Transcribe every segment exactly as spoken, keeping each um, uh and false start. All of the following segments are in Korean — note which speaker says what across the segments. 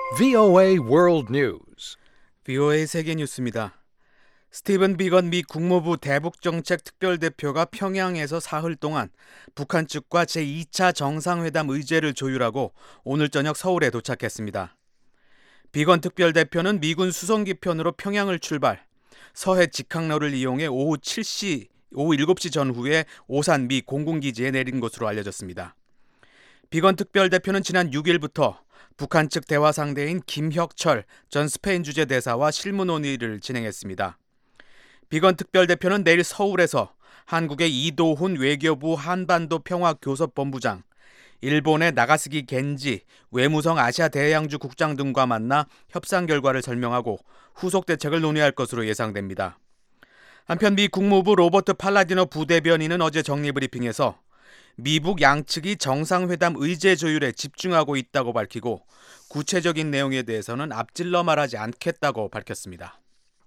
Speaker 1: 브이오에이 World News.
Speaker 2: 브이오에이 세계 뉴스입니다. 스티븐 비건 미 국무부 대북정책 특별대표가 평양에서 사흘 동안 북한 측과 제이 차 정상회담 의제를 조율하고 오늘 저녁 서울에 도착했습니다. 비건 특별대표는 미군 수송기 편으로 평양을 출발, 서해 직항로를 이용해 오후 칠 시, 오후 일곱 시 전후에 오산 미 공군기지에 내린 것으로 알려졌습니다. 비건 특별대표는 지난 육 일부터 북한 측 대화 상대인 김혁철 전 스페인 주재 대사와 실무 논의를 진행했습니다. 비건 특별대표는 내일 서울에서 한국의 이도훈 외교부 한반도 평화교섭본부장, 일본의 나가스기 겐지 외무성 아시아 대양주 국장 등과 만나 협상 결과를 설명하고 후속 대책을 논의할 것으로 예상됩니다. 한편 미 국무부 로버트 팔라디노 부대변인은 어제 정리브리핑에서 미북 양측이 정상회담 의제 조율에 집중하고 있다고 밝히고 구체적인 내용에 대해서는 앞질러 말하지 않겠다고 밝혔습니다.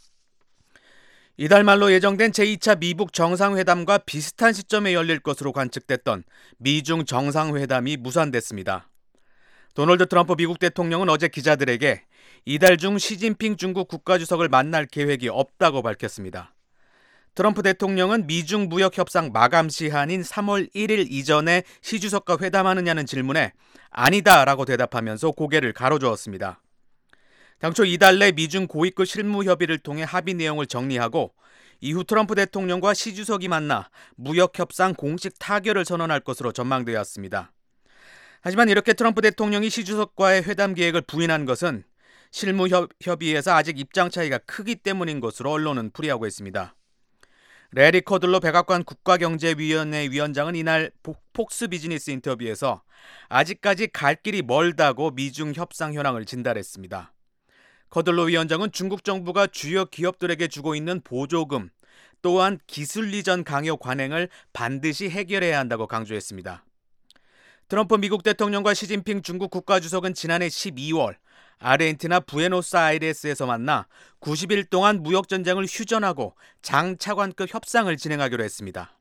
Speaker 2: 이달 말로 예정된 제이 차 미북 정상회담과 비슷한 시점에 열릴 것으로 관측됐던 미중 정상회담이 무산됐습니다. 도널드 트럼프 미국 대통령은 어제 기자들에게 이달 중 시진핑 중국 국가주석을 만날 계획이 없다고 밝혔습니다. 트럼프 대통령은 미중 무역 협상 마감 시한인 삼월 일 일 이전에 시 주석과 회담하느냐는 질문에 아니다라고 대답하면서 고개를 가로저었습니다. 당초 이달 내 미중 고위급 실무 협의를 통해 합의 내용을 정리하고 이후 트럼프 대통령과 시 주석이 만나 무역 협상 공식 타결을 선언할 것으로 전망되었습니다. 하지만 이렇게 트럼프 대통령이 시 주석과의 회담 계획을 부인한 것은 실무 협의에서 아직 입장 차이가 크기 때문인 것으로 언론은 풀이하고 있습니다. 레리 커들로 백악관 국가경제위원회 위원장은 이날 폭스 비즈니스 인터뷰에서 아직까지 갈 길이 멀다고 미중 협상 현황을 진단했습니다. 커들로 위원장은 중국 정부가 주요 기업들에게 주고 있는 보조금 또한 기술 이전 강요 관행을 반드시 해결해야 한다고 강조했습니다. 트럼프 미국 대통령과 시진핑 중국 국가주석은 지난해 십이월 아르헨티나 부에노스아이레스에서 만나 구십 일 동안 무역전쟁을 휴전하고 장차관급 협상을 진행하기로 했습니다.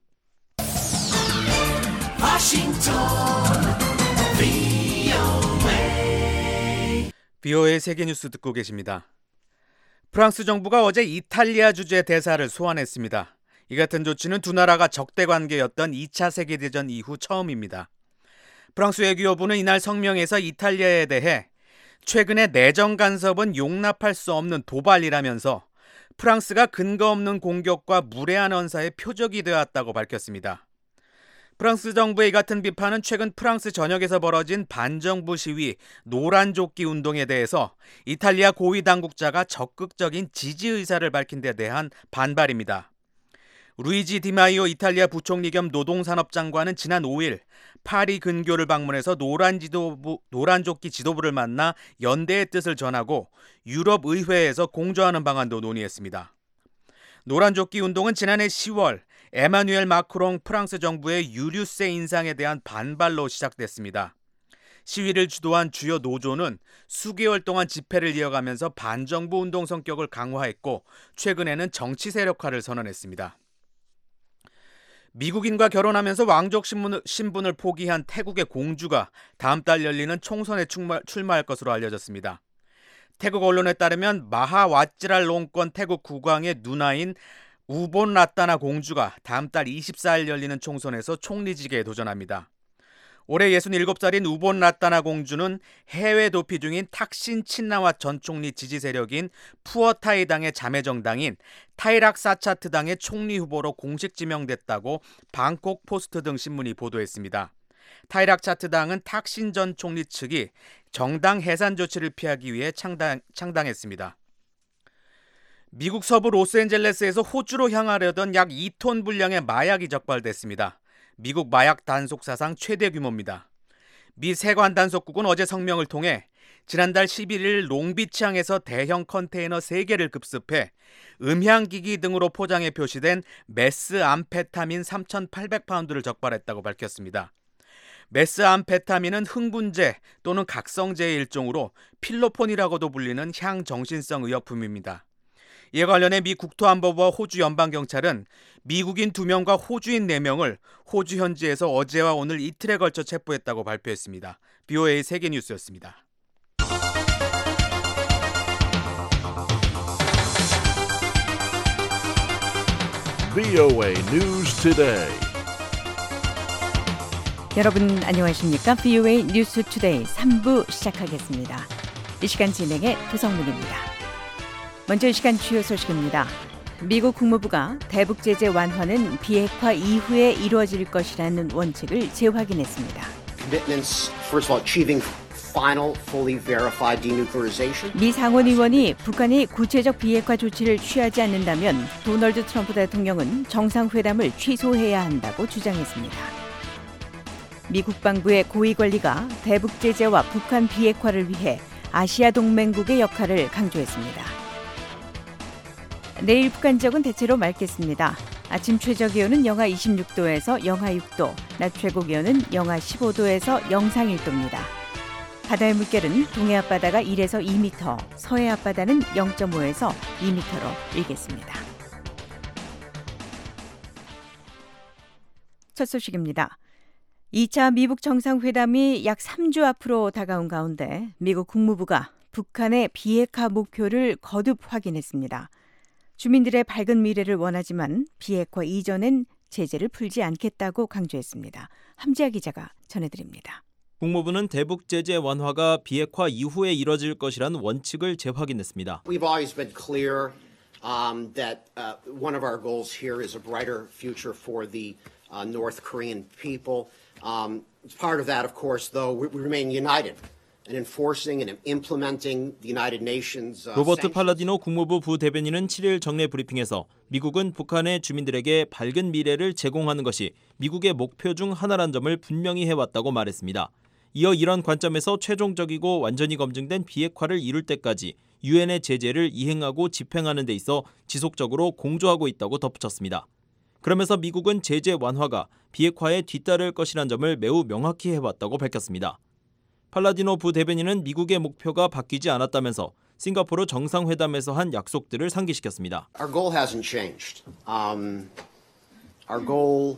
Speaker 2: 브이오에이 세계뉴스 듣고 계십니다. 프랑스 정부가 어제 이탈리아 주재 대사를 소환했습니다. 이 같은 조치는 두 나라가 적대 관계였던 이 차 세계대전 이후 처음입니다. 프랑스 외교부는 이날 성명에서 이탈리아에 대해 최근의 내정 간섭은 용납할 수 없는 도발이라면서 프랑스가 근거 없는 공격과 무례한 언사의 표적이 되었다고 밝혔습니다. 프랑스 정부의 이 같은 비판은 최근 프랑스 전역에서 벌어진 반정부 시위 노란조끼 운동에 대해서 이탈리아 고위 당국자가 적극적인 지지 의사를 밝힌 데 대한 반발입니다. 루이지 디마이오 이탈리아 부총리 겸 노동산업 장관은 지난 오 일 파리 근교를 방문해서 노란 지도부, 노란조끼 지도부를 만나 연대의 뜻을 전하고 유럽 의회에서 공조하는 방안도 논의했습니다. 노란조끼 운동은 지난해 시월 에마누엘 마크롱 프랑스 정부의 유류세 인상에 대한 반발로 시작됐습니다. 시위를 주도한 주요 노조는 수개월 동안 집회를 이어가면서 반정부 운동 성격을 강화했고 최근에는 정치 세력화를 선언했습니다. 미국인과 결혼하면서 왕족 신분을 포기한 태국의 공주가 다음 달 열리는 총선에 출마, 출마할 것으로 알려졌습니다. 태국 언론에 따르면 마하와찌랄롱권 태국 국왕의 누나인 우본 라따나 공주가 다음 달 이십사 일 열리는 총선에서 총리직에 도전합니다. 올해 예순일곱 살인 우본 라따나 공주는 해외 도피 중인 탁신 친나와 전 총리 지지 세력인 푸어타이당의 자매 정당인 타이락사차트당의 총리 후보로 공식 지명됐다고 방콕 포스트 등 신문이 보도했습니다. 타이락차트당은 탁신 전 총리 측이 정당 해산 조치를 피하기 위해 창당, 창당했습니다. 미국 서부 로스앤젤레스에서 호주로 향하려던 약 이 톤 분량의 마약이 적발됐습니다. 미국 마약 단속 사상 최대 규모입니다. 미 세관 단속국은 어제 성명을 통해 지난달 십일 일 롱비치항에서 대형 컨테이너 세 개를 급습해 음향기기 등으로 포장해 표시된 메스암페타민 삼천팔백 파운드를 적발했다고 밝혔습니다. 메스암페타민은 흥분제 또는 각성제의 일종으로 필로폰이라고도 불리는 향정신성 의약품입니다. 이에 관련해 미 국토안보부와 호주 연방경찰은 미국인 두 명과 호주인 네 명을 호주 현지에서 어제와 오늘 이틀에 걸쳐 체포했다고 발표했습니다. 브이오에이 세계뉴스였습니다.
Speaker 3: 브이오에이 News Today.
Speaker 4: 여러분 안녕하십니까? 브이오에이 뉴스 투데이 삼 부 시작하겠습니다. 이 시간 진행의 도성문입니다. 먼저 이 시간 주요 소식입니다. 미국 국무부가 대북 제재 완화는 비핵화 이후에 이루어질 것이라는 원칙을 재확인했습니다.
Speaker 5: Commitments, first of all, achieving final, fully verified denuclearization.
Speaker 4: 미 상원의원이 북한이 구체적 비핵화 조치를 취하지 않는다면 도널드 트럼프 대통령은 정상회담을 취소해야 한다고 주장했습니다. 미 국방부의 고위 관리가 대북 제재와 북한 비핵화를 위해 아시아 동맹국의 역할을 강조했습니다. 내일 북한 지역은 대체로 맑겠습니다. 아침 최저 기온은 영하 이십육 도에서 영하 육 도, 낮 최고 기온은 영하 십오 도에서 영상 일 도입니다. 바다의 물결은 동해 앞바다가 일에서 이 미터, 서해 앞바다는 영 점 오에서 이 미터로 일겠습니다. 첫 소식입니다. 이 차 미북 정상회담이 약 삼 주 앞으로 다가온 가운데 미국 국무부가 북한의 비핵화 목표를 거듭 확인했습니다. 주민들의 밝은 미래를 원하지만 비핵화 이전엔 제재를 풀지 않겠다고 강조했습니다. 함지아 기자가 전해드립니다.
Speaker 6: 국무부는 대북 제재 완화가 비핵화 이후에 이뤄질 것이란 원칙을 재확인했습니다.
Speaker 5: We've always been clear um, that uh, one of our goals here is a brighter future for the uh, North Korean people. Um, as part of that, of course, though, we, we remain united in enforcing and implementing the United Nations. Uh,
Speaker 6: 로버트 팔라디노 국무부 부대변인은 칠 일 정례 브리핑에서 미국은 북한의 주민들에게 밝은 미래를 제공하는 것이 미국의 목표 중 하나란 점을 분명히 해왔다고 말했습니다. 이어 이런 관점에서 최종적이고 완전히 검증된 비핵화를 이룰 때까지 유엔의 제재를 이행하고 집행하는 데 있어 지속적으로 공조하고 있다고 덧붙였습니다. 그러면서 미국은 제재 완화가 비핵화에 뒤따를 것이란 점을 매우 명확히 해왔다고 밝혔습니다. 팔라디노 부대변인은 미국의 목표가 바뀌지 않았다면서 싱가포르 정상회담에서 한 약속들을 상기시켰습니다.
Speaker 5: Our goal hasn't changed. Um, our goal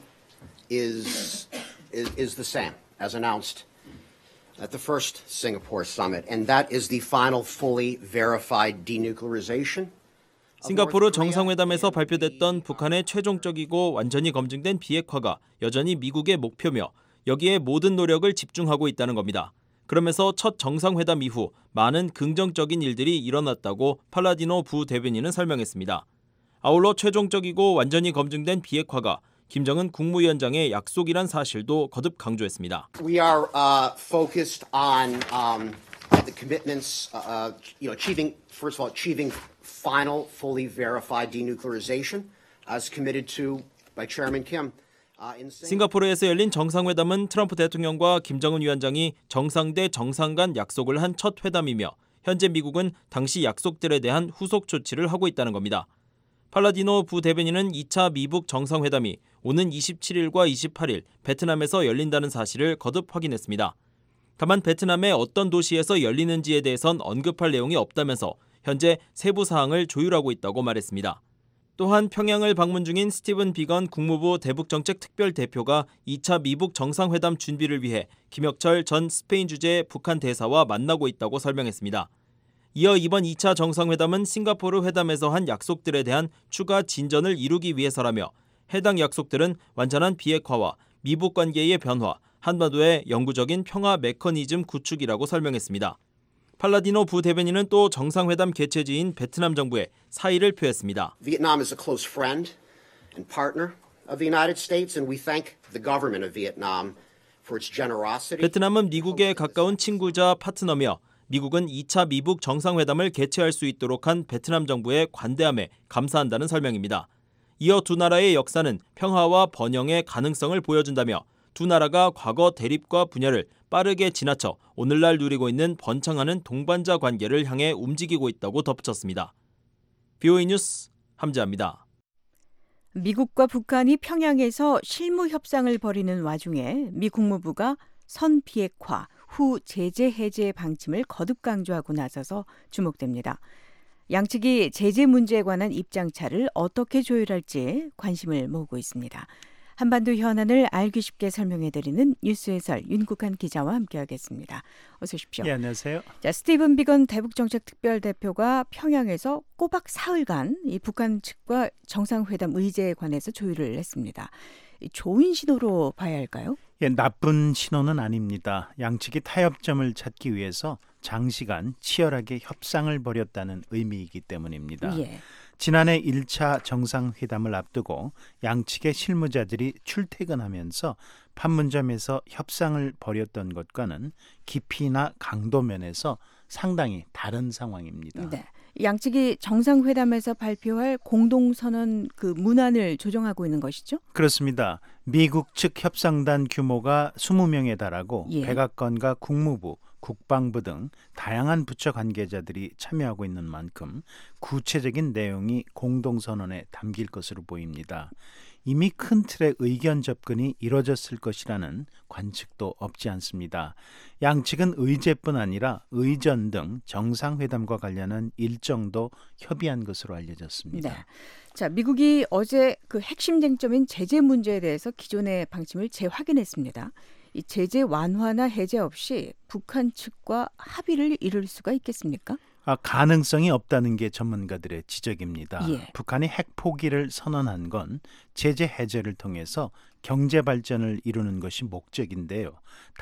Speaker 5: is, is, is the same as announced at the first Singapore summit, and that is the final fully verified denuclearization.
Speaker 6: 싱가포르 정상회담에서 발표됐던 북한의 최종적이고 완전히 검증된 비핵화가 여전히 미국의 목표며 여기에 모든 노력을 집중하고 있다는 겁니다. 그러면서 첫 정상회담 이후 많은 긍정적인 일들이 일어났다고 팔라디노 부대변인은 설명했습니다. 아울러 최종적이고 완전히 검증된 비핵화가 김정은 국무위원장의 약속이란 사실도 거듭 강조했습니다.
Speaker 5: We are uh, focused on um, the commitments, uh, you know, achieving, first of all, achieving final, fully verified denuclearization, as committed to by Chairman Kim.
Speaker 6: 싱가포르에서 열린 정상회담은 트럼프 대통령과 김정은 위원장이 정상 대 정상 간 약속을 한 첫 회담이며 현재 미국은 당시 약속들에 대한 후속 조치를 하고 있다는 겁니다. 팔라디노 부대변인은 이 차 미북 정상회담이 오는 이십칠 일과 이십팔 일 베트남에서 열린다는 사실을 거듭 확인했습니다. 다만 베트남의 어떤 도시에서 열리는지에 대해선 언급할 내용이 없다면서 현재 세부 사항을 조율하고 있다고 말했습니다. 또한 평양을 방문 중인 스티븐 비건 국무부 대북정책특별대표가 이 차 미북 정상회담 준비를 위해 김혁철 전 스페인 주재 북한 대사와 만나고 있다고 설명했습니다. 이어 이번 이 차 정상회담은 싱가포르 회담에서 한 약속들에 대한 추가 진전을 이루기 위해서라며 해당 약속들은 완전한 비핵화와 미북 관계의 변화, 한반도의 영구적인 평화 메커니즘 구축이라고 설명했습니다. 팔라디노 부대변인은 또 정상회담 개최지인 베트남 정부에 사의를 표했습니다.
Speaker 5: Vietnam is a close friend and partner of the United States, and we thank the government of Vietnam for its generosity.
Speaker 6: 베트남은 미국의 가까운 친구자 파트너며 미국은 이 차 미북 정상회담을 개최할 수 있도록 한 베트남 정부의 관대함에 감사한다는 설명입니다. 이어 두 나라의 역사는 평화와 번영의 가능성을 보여준다며 두 나라가 과거 대립과 분열을 빠르게 지나쳐 오늘날 누리고 있는 번창하는 동반자 관계를 향해 움직이고 있다고 덧붙였습니다. 브이오에이 뉴스 함지아입니다.
Speaker 4: 미국과 북한이 평양에서 실무 협상을 벌이는 와중에 미 국무부가 선 비핵화, 후 제재 해제 방침을 거듭 강조하고 나서서 주목됩니다. 양측이 제재 문제에 관한 입장차를 어떻게 조율할지 관심을 모으고 있습니다. 한반도 현안을 알기 쉽게 설명해드리는 뉴스 해설 윤국한 기자와 함께하겠습니다. 어서 오십시오.
Speaker 7: 네, 안녕하세요.
Speaker 4: 자, 스티븐 비건 대북정책특별대표가 평양에서 꼬박 사흘간 이 북한 측과 정상회담 의제에 관해서 조율을 했습니다. 좋은 신호로 봐야 할까요?
Speaker 7: 예, 나쁜 신호는 아닙니다. 양측이 타협점을 찾기 위해서 장시간 치열하게 협상을 벌였다는 의미이기 때문입니다.
Speaker 4: 예.
Speaker 7: 지난해 일 차 정상회담을 앞두고 양측의 실무자들이 출퇴근하면서 판문점에서 협상을 벌였던 것과는 깊이나 강도 면에서 상당히 다른 상황입니다.
Speaker 4: 네. 양측이 정상회담에서 발표할 공동선언 그 문안을 조정하고 있는 것이죠?
Speaker 7: 그렇습니다. 미국 측 협상단 규모가 이십 명에 달하고
Speaker 4: 예.
Speaker 7: 백악관과 국무부, 국방부 등 다양한 부처 관계자들이 참여하고 있는 만큼 구체적인 내용이 공동선언에 담길 것으로 보입니다. 이미 큰 틀의 의견 접근이 이뤄졌을 것이라는 관측도 없지 않습니다. 양측은 의제뿐 아니라 의전 등 정상회담과 관련한 일정도 협의한 것으로 알려졌습니다.
Speaker 4: 네. 자, 미국이 어제 그 핵심 쟁점인 제재 문제에 대해서 기존의 방침을 재확인했습니다. 이 제재 완화나 해제 없이 북한 측과 합의를 이룰 수가 있겠습니까?
Speaker 7: 아, 가능성이 없다는 게 전문가들의 지적입니다.
Speaker 4: 예.
Speaker 7: 북한이 핵 포기를 선언한 건 제재 해제를 통해서 경제 발전을 이루는 것이 목적인데요.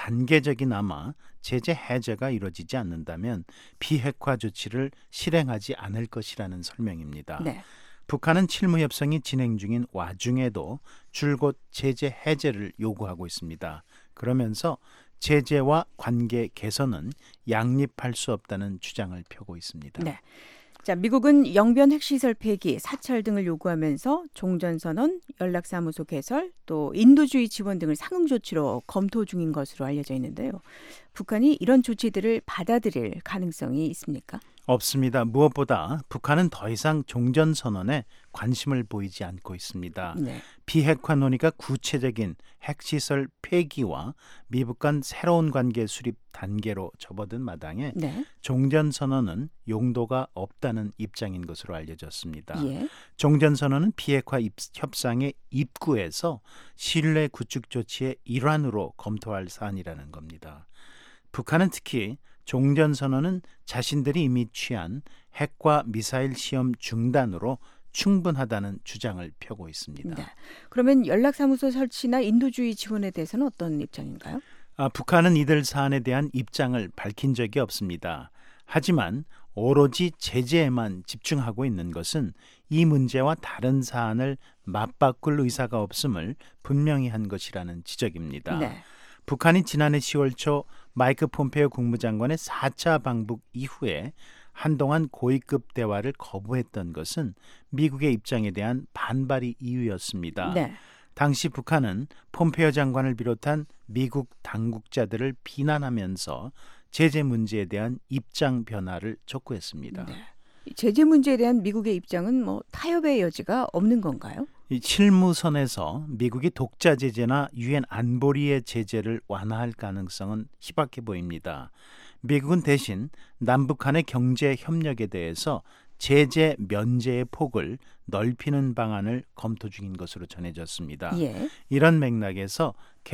Speaker 7: 단계적이나마 제재 해제가 이루어지지 않는다면 비핵화 조치를 실행하지 않을 것이라는 설명입니다.
Speaker 4: 네.
Speaker 7: 북한은 칠무 협상이 진행 중인 와중에도 줄곧 제재 해제를 요구하고 있습니다. 그러면서 제재와 관계 개선은 양립할 수 없다는 주장을 펴고 있습니다.
Speaker 4: 네. 자, 미국은 영변 핵시설 폐기, 사찰 등을 요구하면서 종전선언, 연락사무소 개설, 또 인도주의 지원 등을 상응 조치로 검토 중인 것으로 알려져 있는데요. 북한이 이런 조치들을 받아들일 가능성이 있습니까?
Speaker 7: 없습니다. 무엇보다 북한은 더 이상 종전선언에 관심을 보이지 않고 있습니다.
Speaker 4: 네.
Speaker 7: 비핵화 논의가 구체적인 핵시설 폐기와 미북 간 새로운 관계 수립 단계로 접어든 마당에
Speaker 4: 네.
Speaker 7: 종전선언은 용도가 없다는 입장인 것으로 알려졌습니다.
Speaker 4: 예.
Speaker 7: 종전선언은 비핵화 입, 협상의 입구에서 신뢰 구축 조치의 일환으로 검토할 사안이라는 겁니다. 북한은 특히 종전선언은 자신들이 이미 취한 핵과 미사일 시험 중단으로 충분하다는 주장을 펴고 있습니다.
Speaker 4: 네. 그러면 연락사무소 설치나 인도주의 지원에 대해서는 어떤 입장인가요?
Speaker 7: 아, 북한은 이들 사안에 대한 입장을 밝힌 적이 없습니다. 하지만 오로지 제재에만 집중하고 있는 것은 이 문제와 다른 사안을 맞바꿀 의사가 없음을 분명히 한 것이라는 지적입니다.
Speaker 4: 네.
Speaker 7: 북한이 지난해 시월 초 마이크 폼페이오 국무장관의 사 차 방북 이후에 한동안 고위급 대화를 거부했던 것은 미국의 입장에 대한 반발이 이유였습니다.
Speaker 4: 네.
Speaker 7: 당시 북한은 폼페이오 장관을 비롯한 미국 당국자들을 비난하면서 제재 문제에 대한 입장 변화를 촉구했습니다.
Speaker 4: 네. 제재 문제에 대한 미국의 입장은 뭐 타협의 여지가 없는 건가요?
Speaker 7: 이 실무선에서 미국이 독자 제재나 유엔 안보리의 제재를 완화할 가능성은 희박해 보입니다. 미국은 대신 남북한의 경제 협력에 대해서 제재 면제의 폭을 넓히는 방안을 검토 중인 것으로 전해졌습니다.
Speaker 4: 예.
Speaker 7: 이런 맥락에서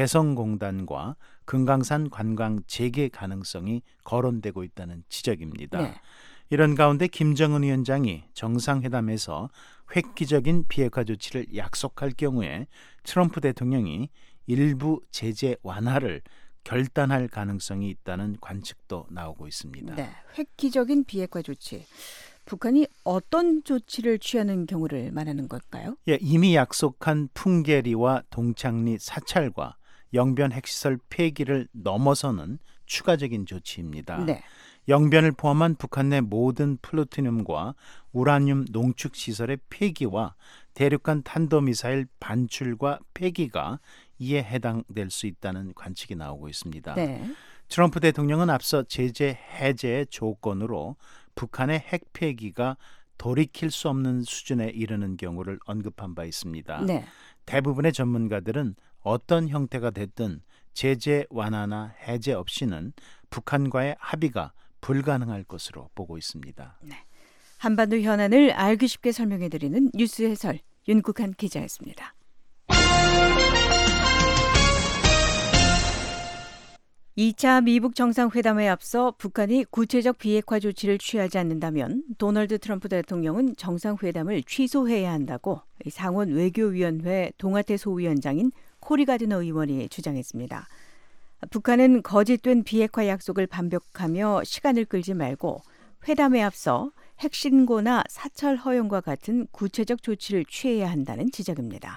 Speaker 7: 개성공단과 금강산 관광 재개 가능성이 거론되고 있다는 지적입니다.
Speaker 4: 네.
Speaker 7: 이런 가운데 김정은 위원장이 정상회담에서 획기적인 비핵화 조치를 약속할 경우에 트럼프 대통령이 일부 제재 완화를 결단할 가능성이 있다는 관측도 나오고 있습니다.
Speaker 4: 네. 획기적인 비핵화 조치. 북한이 어떤 조치를 취하는 경우를 말하는 걸까요?
Speaker 7: 예, 이미 약속한 풍계리와 동창리 사찰과 영변 핵시설 폐기를 넘어서는 추가적인 조치입니다.
Speaker 4: 네.
Speaker 7: 영변을 포함한 북한 내 모든 플루토늄과 우라늄 농축 시설의 폐기와 대륙간 탄도미사일 반출과 폐기가 이에 해당될 수 있다는 관측이 나오고 있습니다.
Speaker 4: 네.
Speaker 7: 트럼프 대통령은 앞서 제재 해제의 조건으로 북한의 핵 폐기가 돌이킬 수 없는 수준에 이르는 경우를 언급한 바 있습니다.
Speaker 4: 네.
Speaker 7: 대부분의 전문가들은 어떤 형태가 됐든 제재 완화나 해제 없이는 북한과의 합의가 불가능할 것으로 보고 있습니다.
Speaker 4: 네. 한반도 현안을 알기 쉽게 설명해드리는 뉴스 해설 윤국한 기자였습니다. 이 차 미북 정상회담에 앞서 북한이 구체적 비핵화 조치를 취하지 않는다면 도널드 트럼프 대통령은 정상회담을 취소해야 한다고 상원 외교위원회 동아태 소위원장인 코리 가드너 의원이 주장했습니다. 북한은 거짓된 비핵화 약속을 반복하며 시간을 끌지 말고 회담에 앞서 핵신고나 사찰 허용과 같은 구체적 조치를 취해야 한다는 지적입니다.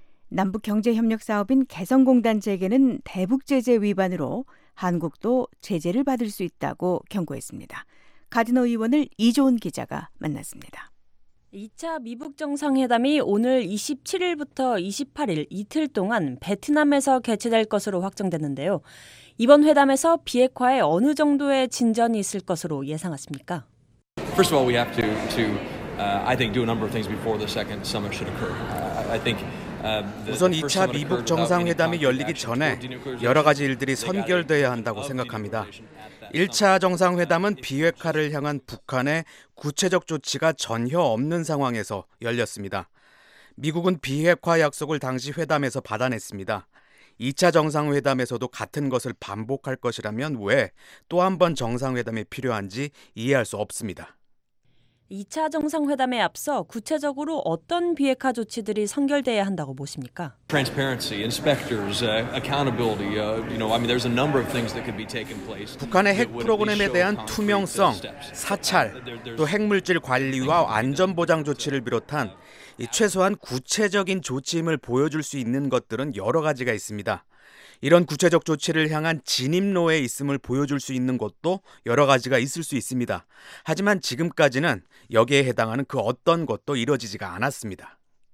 Speaker 4: 남북경제협력사업인 개성공단 재개는 대북 제재 위반으로 한국도 제재를 받을 수 있다고 경고했습니다. 가드너 의원을 이조은 기자가 만났습니다.
Speaker 8: 이 차 미북 정상회담이 오늘 이십칠일부터 이십팔일 이틀 동안 베트남에서 개최될 것으로 확정됐는데요. 이번 회담에서 비핵화에 어느 정도의 진전이 있을 것으로 예상하십니까?
Speaker 9: First of all, we have to, to uh, I think, do a number of things before the second summit should occur. I, I think.
Speaker 2: 우선 이 차 미북 정상회담이 열리기 전에 여러 가지 일들이 선결돼야 한다고 생각합니다. 일 차 정상회담은 비핵화를 향한 북한의 구체적 조치가 전혀 없는 상황에서 열렸습니다. 미국은 비핵화 약속을 당시 회담에서 받아냈습니다. 이 차 정상회담에서도 같은 것을 반복할 것이라면 왜 또 한 번 정상회담이 필요한지 이해할 수 없습니다.
Speaker 8: 이 차 정상회담에 앞서 구체적으로 어떤 비핵화 조치들이 선결돼야 한다고 보십니까?
Speaker 9: Transparency, inspectors, uh, accountability. Uh, you know, I mean, there's a number of things that could be taken place.
Speaker 2: 북한의 핵 프로그램에 대한 투명성, 사찰, 또 핵물질 관리와 안전 보장 조치를 비롯한 이 최소한 구체적인 조치임을 보여줄 수 있는 것들은 여러 가지가 있습니다. 이런 구체적 조치를 향한 진입로에 있음을 보여줄 수 있는 것도 여러 가지가 있을 수 있습니다. 하지만 지금까지는 여기에 해당하는 그 어떤 것도 이뤄지지가 않았습니다.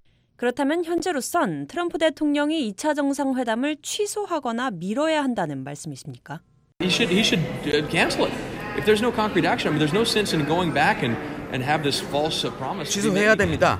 Speaker 8: 그렇다면 현재로선 트럼프 대통령이 이 차 정상회담을 취소하거나 미뤄야 한다는 말씀이십니까?
Speaker 9: He should, he should cancel it. If there's no concrete action, I mean, there's no sense in going back and and have this false promise.
Speaker 2: 취소해야 됩니다.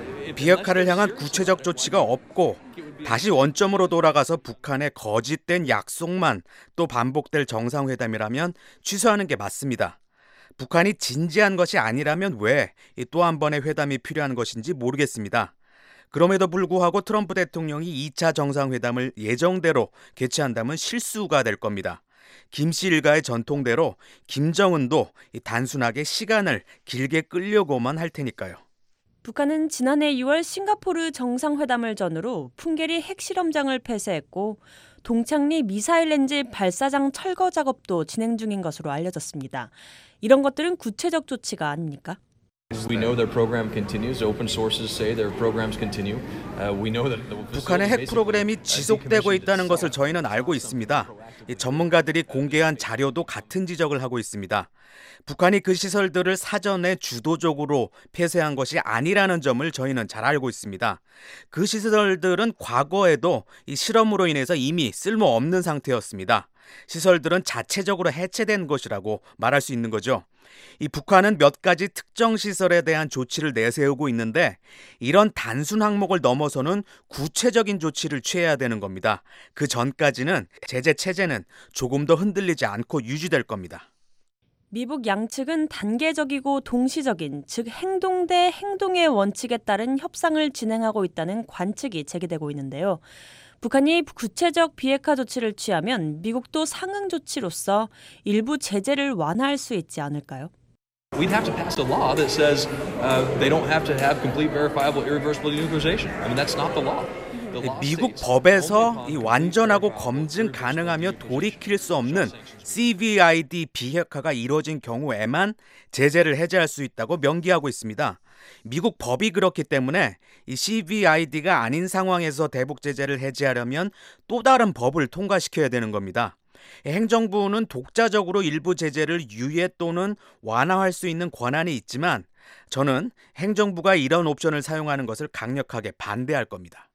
Speaker 2: 비핵화를 향한 구체적 조치가 없고 다시 원점으로 돌아가서 북한의 거짓된 약속만 또 반복될 정상회담이라면 취소하는 게 맞습니다. 북한이 진지한 것이 아니라면 왜 또 한 번의 회담이 필요한 것인지 모르겠습니다. 그럼에도 불구하고 트럼프 대통령이 이 차 정상회담을 예정대로 개최한다면 실수가 될 겁니다. 김씨 일가의 전통대로 김정은도 단순하게 시간을 길게 끌려고만 할 테니까요.
Speaker 8: 북한은 지난해 유월 싱가포르 정상회담을 전후로 풍계리 핵실험장을 폐쇄했고 동창리 미사일 엔진 발사장 철거 작업도 진행 중인 것으로 알려졌습니다. 이런 것들은 구체적 조치가 아닙니까?
Speaker 9: We know their program continues. Open sources say their programs continue. Uh, we know that
Speaker 2: 북한의 핵 프로그램이 지속되고 있다는 것을 저희는 알고 있습니다. 이 전문가들이 공개한 자료도 같은 지적을 하고 있습니다. 북한이 그 시설들을 사전에 주도적으로 폐쇄한 것이 아니라는 점을 저희는 잘 알고 있습니다. 그 시설들은 과거에도 이 실험으로 인해서 이미 쓸모없는 상태였습니다. 시설들은 자체적으로 해체된 것이라고 말할 수 있는 거죠. 이 북한은 몇 가지 특정 시설에 대한 조치를 내세우고 있는데 이런 단순 항목을 넘어서는 구체적인 조치를 취해야 되는 겁니다. 그 전까지는 제재 체제는 조금 더 흔들리지 않고 유지될 겁니다.
Speaker 8: 미북 양측은 단계적이고 동시적인, 즉 행동 대 행동의 원칙에 따른 협상을 진행하고 있다는 관측이 제기되고 있는데요. 북한이 구체적 비핵화 조치를 취하면 미국도 상응 조치로서 일부 제재를 완화할 수 있지 않을까요?
Speaker 9: we'd have to pass a law that says uh, they don't have to have complete, verifiable, irreversible denuclearization. I mean, that's not the law.
Speaker 2: 미국 법에서 이 완전하고 검증 가능하며 돌이킬 수 없는 씨브이아이디 비핵화가 이루어진 경우에만 제재를 해제할 수 있다고 명기하고 있습니다. 미국 법이 그렇기 때문에 이 씨브이아이디가 아닌 상황에서 대북 제재를 해제하려면 또 다른 법을 통과시켜야 되는 겁니다. 행정부는 독자적으로 일부 제재를 유예 또는 완화할 수 있는 권한이 있지만 저는 행정부가 이런 옵션을 사용하는 것을 강력하게 반대할 겁니다.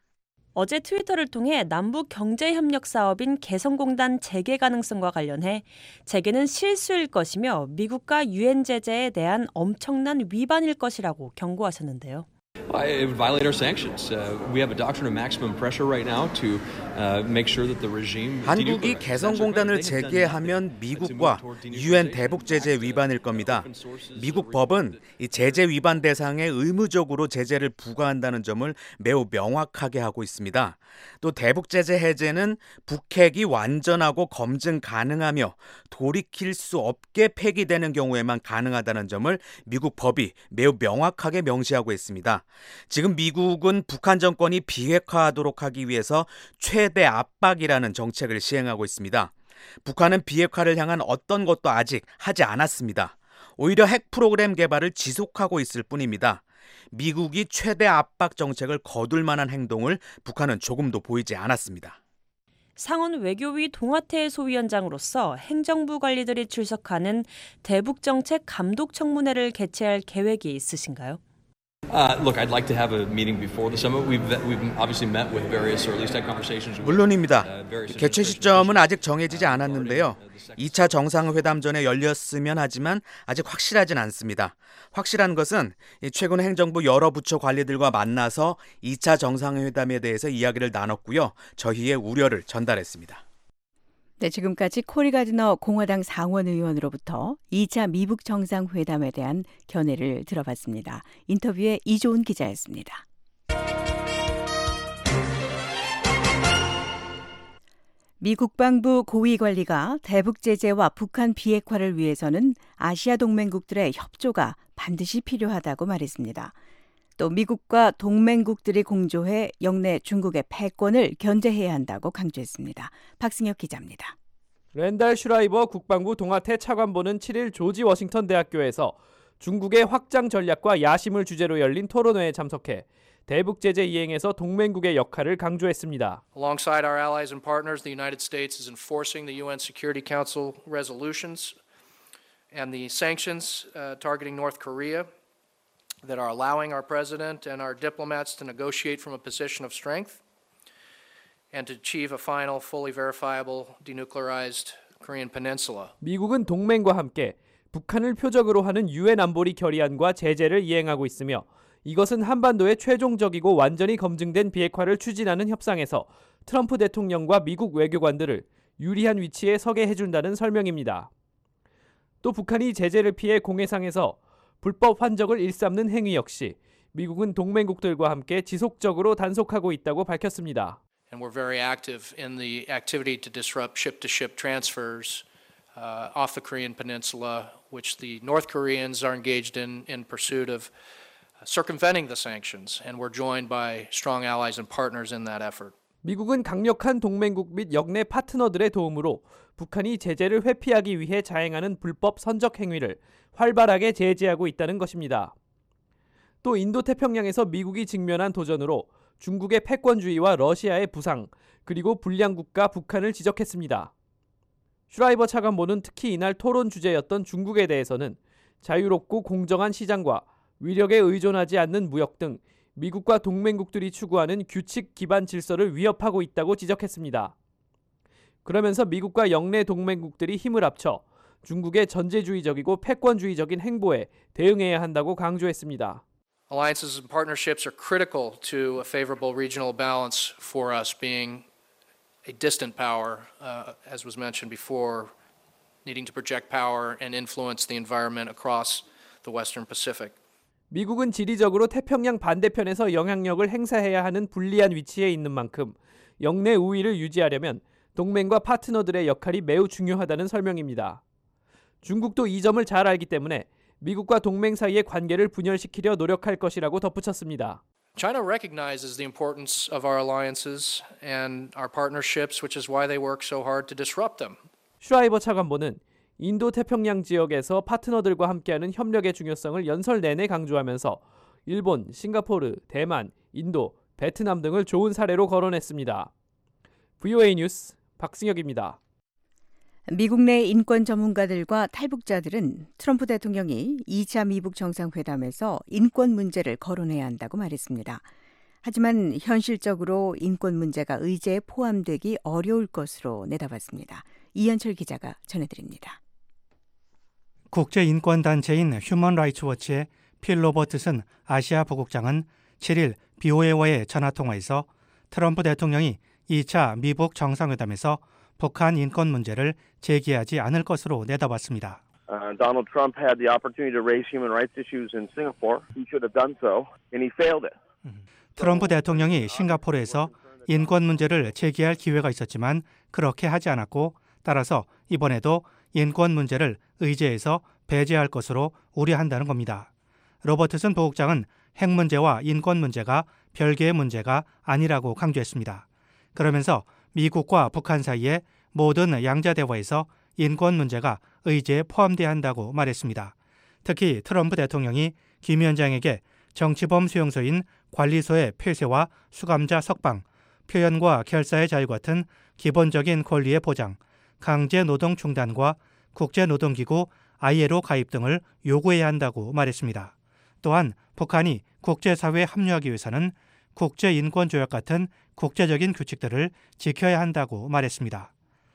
Speaker 8: 어제 트위터를 통해 남북 경제협력 사업인 개성공단 재개 가능성과 관련해 재개는 실수일 것이며 미국과 유엔 제재에 대한 엄청난 위반일 것이라고 경고하셨는데요.
Speaker 9: It would violate our sanctions. Uh, we have a doctrine of maximum pressure right now to uh, make sure that the regime
Speaker 2: 한국이 개성공단을 재개하면 미국과 유엔 대북 제재 위반일 겁니다. 미국 법은 이 제재 위반 대상에 의무적으로 제재를 부과한다는 점을 매우 명확하게 하고 있습니다. 또 대북 제재 해제는 북핵이 완전하고 검증 가능하며 돌이킬 수 없게 폐기되는 경우에만 가능하다는 점을 미국 법이 매우 명확하게 명시하고 있습니다. 지금 미국은 북한 정권이 비핵화하도록 하기 위해서 최대 압박이라는 정책을 시행하고 있습니다. 북한은 비핵화를 향한 어떤 것도 아직 하지 않았습니다. 오히려 핵 프로그램 개발을 지속하고 있을 뿐입니다. 미국이 최대 압박 정책을 거둘 만한 행동을 북한은 조금도 보이지 않았습니다.
Speaker 8: 상원 외교위 동아태 소위원장으로서 행정부 관리들이 출석하는 대북정책 감독 청문회를 개최할 계획이 있으신가요?
Speaker 9: Uh, look, I'd like to have a meeting before the summit. We've we've obviously met with various, or at least had conversations with.
Speaker 2: 물론입니다. 개최 시점은 아직 정해지지 않았는데요. 이 차 정상회담 전에 열렸으면 하지만 아직 확실하진 않습니다. 확실한 것은 최근 행정부 여러 부처 관리들과 만나서 이 차 정상회담에 대해서 이야기를 나눴고요. 저희의 우려를 전달했습니다.
Speaker 4: 네, 지금까지 코리 가드너 공화당 상원 의원으로부터 이 차 미북 정상회담에 대한 견해를 들어봤습니다. 인터뷰에 이조은 기자였습니다. 미 국방부 고위 관리가 대북 제재와 북한 비핵화를 위해서는 아시아 동맹국들의 협조가 반드시 필요하다고 말했습니다. 또 미국과 동맹국들이 공조해 영내 중국의 패권을 견제해야 한다고 강조했습니다. 박승혁 기자입니다.
Speaker 10: 랜달 슈라이버 국방부 동아태 차관보는 칠 일 조지 워싱턴 대학교에서 중국의 확장 전략과 야심을 주제로 열린 토론회에 참석해 대북 제재 이행에서 동맹국의 역할을 강조했습니다.
Speaker 11: Alongside our allies and partners, the United States is enforcing the U N Security Council resolutions and the sanctions uh, targeting North Korea that are allowing our president and our diplomats to negotiate from a position of strength and to achieve a final, fully verifiable, denuclearized Korean peninsula.
Speaker 10: 미국은 동맹과 함께 북한을 표적으로 하는 유엔 안보리 결의안과 제재를 이행하고 있으며 이것은 한반도의 최종적이고 완전히 검증된 비핵화를 추진하는 협상에서 트럼프 대통령과 미국 외교관들을 유리한 위치에 서게 해준다는 설명입니다. 또 북한이 제재를 피해 공해상에서 불법 환적을 일삼는 행위 역시 미국은 동맹국들과 함께 지속적으로 단속하고 있다고 밝혔습니다.
Speaker 11: And we're very active in the activity to disrupt ship-to-ship transfers uh, off the Korean peninsula, which the North Koreans are engaged in in pursuit of circumventing the sanctions, and we're joined by strong allies and partners in that effort.
Speaker 10: 미국은 강력한 동맹국 및 역내 파트너들의 도움으로 북한이 제재를 회피하기 위해 자행하는 불법 선적 행위를 활발하게 제재하고 있다는 것입니다. 또 인도태평양에서 미국이 직면한 도전으로 중국의 패권주의와 러시아의 부상, 그리고 불량 국가 북한을 지적했습니다. 슈라이버 차관보는 특히 이날 토론 주제였던 중국에 대해서는 자유롭고 공정한 시장과 위력에 의존하지 않는 무역 등 미국과 동맹국들이 추구하는 규칙 기반 질서를 위협하고 있다고 지적했습니다. 그러면서 미국과 영내 동맹국들이 힘을 합쳐 중국의 전제주의적이고 패권주의적인 행보에 대응해야 한다고 강조했습니다.
Speaker 11: Alliances and partnerships are critical to a favorable regional balance for us being a distant power, uh, as was mentioned before, needing to project power and influence the environment across the Western Pacific.
Speaker 10: 미국은 지리적으로 태평양 반대편에서 영향력을 행사해야 하는 불리한 위치에 있는 만큼 영내 우위를 유지하려면 동맹과 파트너들의 역할이 매우 중요하다는 설명입니다. 중국도 이 점을 잘 알기 때문에 미국과 동맹 사이의 관계를 분열시키려 노력할 것이라고 덧붙였습니다.
Speaker 11: China recognizes the importance of our alliances and our partnerships, which is why they work so hard to disrupt them.
Speaker 10: 슈라이버 차관보는 인도 태평양 지역에서 파트너들과 함께하는 협력의 중요성을 연설 내내 강조하면서 일본, 싱가포르, 대만, 인도, 베트남 등을 좋은 사례로 거론했습니다. 브이오에이 뉴스 박승혁입니다.
Speaker 4: 미국 내 인권 전문가들과 탈북자들은 트럼프 대통령이 이 차 미북 정상회담에서 인권 문제를 거론해야 한다고 말했습니다. 하지만 현실적으로 인권 문제가 의제에 포함되기 어려울 것으로 내다봤습니다. 이현철 기자가 전해드립니다.
Speaker 12: 국제인권단체인 휴먼 라이츠 워치의 필 로버트슨 아시아 부국장은 칠 일 비오에이와의 전화통화에서 트럼프 대통령이 이 차 미북 정상회담에서 북한 인권 문제를 제기하지 않을 것으로 내다봤습니다.
Speaker 13: Uh, Donald Trump had the opportunity to raise human rights issues in Singapore. He should have done so, and he failed it.
Speaker 12: 트럼프 대통령이 싱가포르에서 인권 문제를 제기할 기회가 있었지만 그렇게 하지 않았고 따라서 이번에도 인권 문제를 의제에서 배제할 것으로 우려한다는 겁니다. 로버트슨 보국장은 핵 문제와 인권 문제가 별개의 문제가 아니라고 강조했습니다. 그러면서 미국과 북한 사이의 모든 양자 대화에서 인권 문제가 의제에 포함돼야 한다고 말했습니다. 특히 트럼프 대통령이 김 위원장에게 정치범 수용소인 관리소의 폐쇄와 수감자 석방, 표현과 결사의 자유 같은 기본적인 권리의 보장, 강제 노동 중단과 국제노동기구 아이엘오 가입 등을 요구해야 한다고 말했습니다. 또한 북한이 국제사회에 합류하기 위해서는 국제인권조약 같은 국제적인 규칙들을 지켜야 한다고 말했습니다.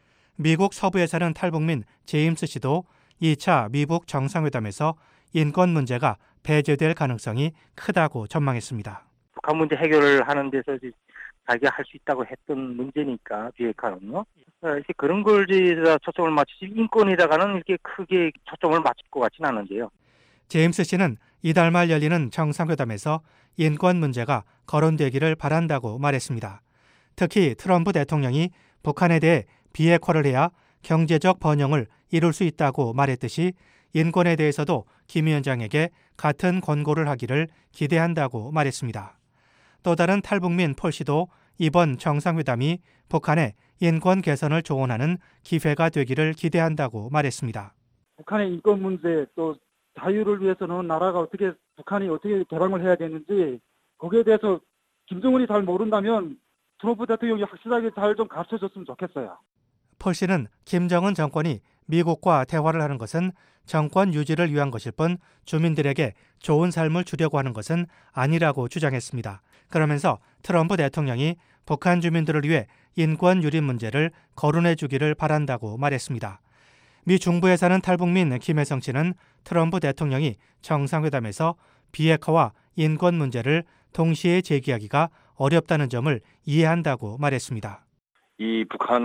Speaker 12: 미국 서부에 사는 탈북민 제임스 씨도 이 차 미북 정상회담에서 인권 문제가 배제될 가능성이 크다고 전망했습니다.
Speaker 14: 북한 문제 해결을 하는 데서 자기가 할 수 있다고 했던 문제니까 비핵화는요. 이렇게 그런 걸 초점을 맞추지 인권에다가는 이렇게 크게 초점을 맞출 것 같지는 않은데요.
Speaker 12: 제임스 씨는 이달 말 열리는 정상회담에서 인권 문제가 거론되기를 바란다고 말했습니다. 특히 트럼프 대통령이 북한에 대해 비핵화를 해야 경제적 번영을 이룰 수 있다고 말했듯이 인권에 대해서도 김 위원장에게 같은 권고를 하기를 기대한다고 말했습니다. 또 다른 탈북민 폴 씨도 이번 정상회담이 북한의 인권 개선을 조언하는 기회가 되기를 기대한다고 말했습니다.
Speaker 15: 북한의 인권 문제 또 자유를 위해서는 나라가 어떻게 북한이 어떻게 개방을 해야 되는지 거기에 대해서 김정은이 잘 모른다면 트럼프 대통령이 확실하게 잘 좀 가르쳐줬으면 좋겠어요.
Speaker 12: 폴 씨는 김정은 정권이 미국과 대화를 하는 것은 정권 유지를 위한 것일 뿐 주민들에게 좋은 삶을 주려고 하는 것은 아니라고 주장했습니다. 그러면서 트럼프 대통령이 북한 주민들을 위해 인권 유린 문제를 거론해 주기를 바란다고 말했습니다. 미 중부에 사는 탈북민 김혜성 씨는 트럼프 대통령이 정상회담에서 비핵화와 인권 문제를 동시에 제기하기가 어렵다는 점을 이해한다고 말했습니다.
Speaker 16: 이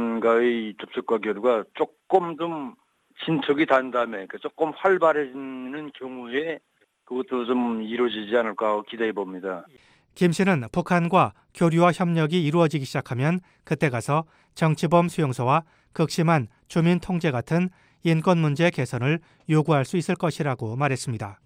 Speaker 16: 북한과의 접촉과 교류가 조금 좀 진척이 된 다음에 조금 활발해지는 경우에 그것도 좀 이루어지지 않을까 기대해 봅니다.
Speaker 12: 김 씨는 북한과 교류와 협력이 이루어지기 시작하면 그때 가서 정치범 수용소와 극심한 주민 통제 같은 인권 문제 개선을 요구할 수 있을 것이라고 말했습니다.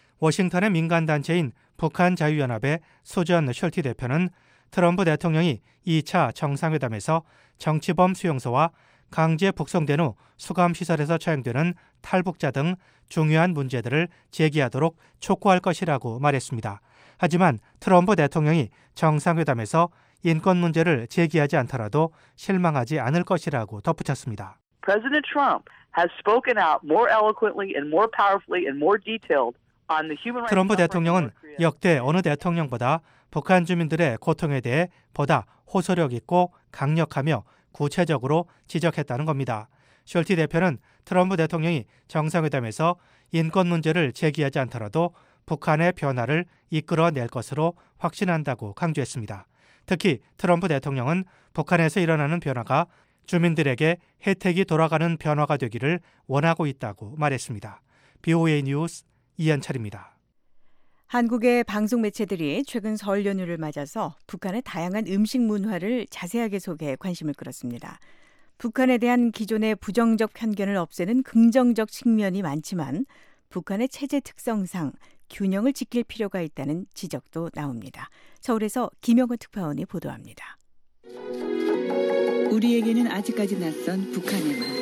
Speaker 12: 워싱턴의 민간단체인 북한자유연합의 수전 셜티 대표는 트럼프 대통령이 이 차 정상회담에서 정치범 수용소와 강제 북송된 후 수감시설에서 처형되는 탈북자 등 중요한 문제들을 제기하도록 촉구할 것이라고 말했습니다. 하지만 트럼프 대통령이 정상회담에서 인권 문제를 제기하지 않더라도 실망하지 않을 것이라고 덧붙였습니다.
Speaker 17: President Trump has spoken out more eloquently and more powerfully and more detailed on the human rights.
Speaker 12: 트럼프 대통령은 역대 어느 대통령보다 북한 주민들의 고통에 대해 보다 호소력 있고 강력하며 구체적으로 지적했다는 겁니다. 셜티 대표는 트럼프 대통령이 정상회담에서 인권 문제를 제기하지 않더라도 북한의 변화를 이끌어낼 것으로 확신한다고 강조했습니다. 특히 트럼프 대통령은 북한에서 일어나는 변화가 주민들에게 혜택이 돌아가는 변화가 되기를 원하고 있다고 말했습니다. 비오에이 뉴스 이현철입니다.
Speaker 4: 한국의 방송 매체들이 최근 설 연휴를 맞아서 북한의 다양한 음식 문화를 자세하게 소개해 관심을 끌었습니다. 북한에 대한 기존의 부정적 편견을 없애는 긍정적 측면이 많지만 북한의 체제 특성상 균형을 지킬 필요가 있다는 지적도 나옵니다. 서울에서 김영건 특파원이 보도합니다.
Speaker 18: 우리에게는 아직까지 낯선 북한의 맛.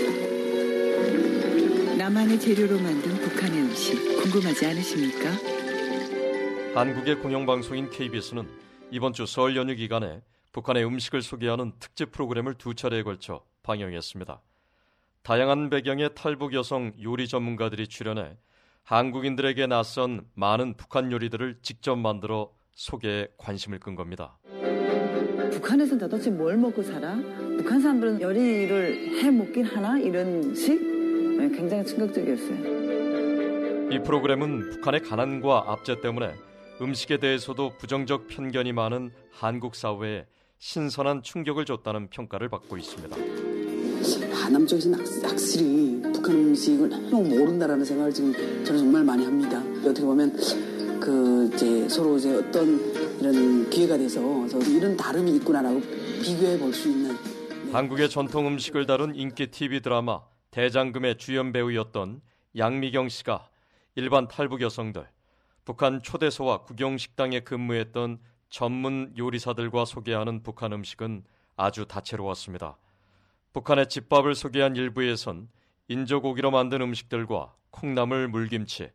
Speaker 18: 나만의 재료로 만든 북한의 음식 궁금하지 않으십니까?
Speaker 19: 한국의 공영방송인 케이비에스는 이번 주 설 연휴 기간에 북한의 음식을 소개하는 특집 프로그램을 두 차례에 걸쳐 방영했습니다. 다양한 배경의 탈북 여성 요리 전문가들이 출연해 한국인들에게 낯선 많은 북한 요리들을 직접 만들어 소개에 관심을 끈 겁니다.
Speaker 18: 북한에서는 도대체 뭘 먹고 살아? 북한 사람들은 요리를 해 먹긴 하나? 이런 식? 굉장히 충격적이었어요.
Speaker 19: 이 프로그램은 북한의 가난과 압제 때문에 음식에 대해서도 부정적 편견이 많은 한국 사회에 신선한 충격을 줬다는 평가를 받고 있습니다.
Speaker 20: 하남 쪽에서는 확실히 북한 음식을 너무 모른다라는 생각을 지금 저는 정말 많이 합니다. 어떻게 보면 그 이제 서로 이제 어떤 이런 기회가 돼서 이런 다름이 있구나라고 비교해 볼 수 있는. 네.
Speaker 19: 한국의 전통 음식을 다룬 인기 티비 드라마 대장금의 주연 배우였던 양미경 씨가 일반 탈북 여성들, 북한 초대소와 국영식당에 근무했던 전문 요리사들과 소개하는 북한 음식은 아주 다채로웠습니다. 북한의 집밥을 소개한 일부에선 인조고기로 만든 음식들과 콩나물 물김치,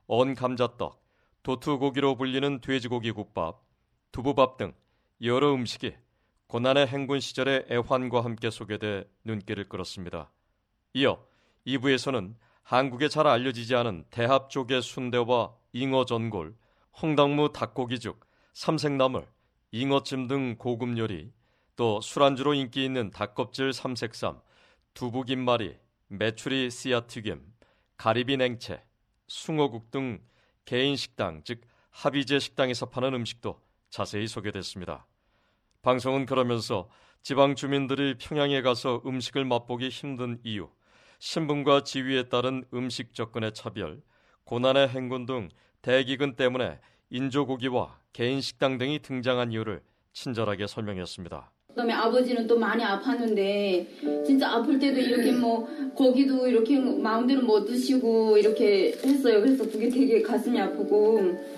Speaker 19: 언감자떡, 도투고기로 불리는 돼지고기 국밥, 두부밥 등 여러 음식이 고난의 행군 시절의 애환과 함께 소개돼 눈길을 끌었습니다. 이어 이 부에서는 한국에 잘 알려지지 않은 대합조개 순대와 잉어 전골, 홍당무 닭고기죽, 삼색나물, 잉어찜 등 고급 요리, 또 술안주로 인기 있는 닭껍질 삼색삼, 두부김말이, 메추리 씨앗튀김, 가리비 냉채, 숭어국 등 개인 식당, 즉 합의제 식당에서 파는 음식도 자세히 소개됐습니다. 방송은 그러면서 지방 주민들이 평양에 가서 음식을 맛보기 힘든 이유, 신분과 지위에 따른 음식 접근의 차별, 고난의 행군 등 대기근 때문에 인조고기와 개인 식당 등이 등장한 이유를 친절하게 설명했습니다.
Speaker 21: 그다음에 아버지는 또 많이 아팠는데 진짜 아플 때도 이렇게 뭐 고기도 이렇게 마음대로 못 드시고 이렇게 했어요. 그래서 그게 되게 가슴이 아프고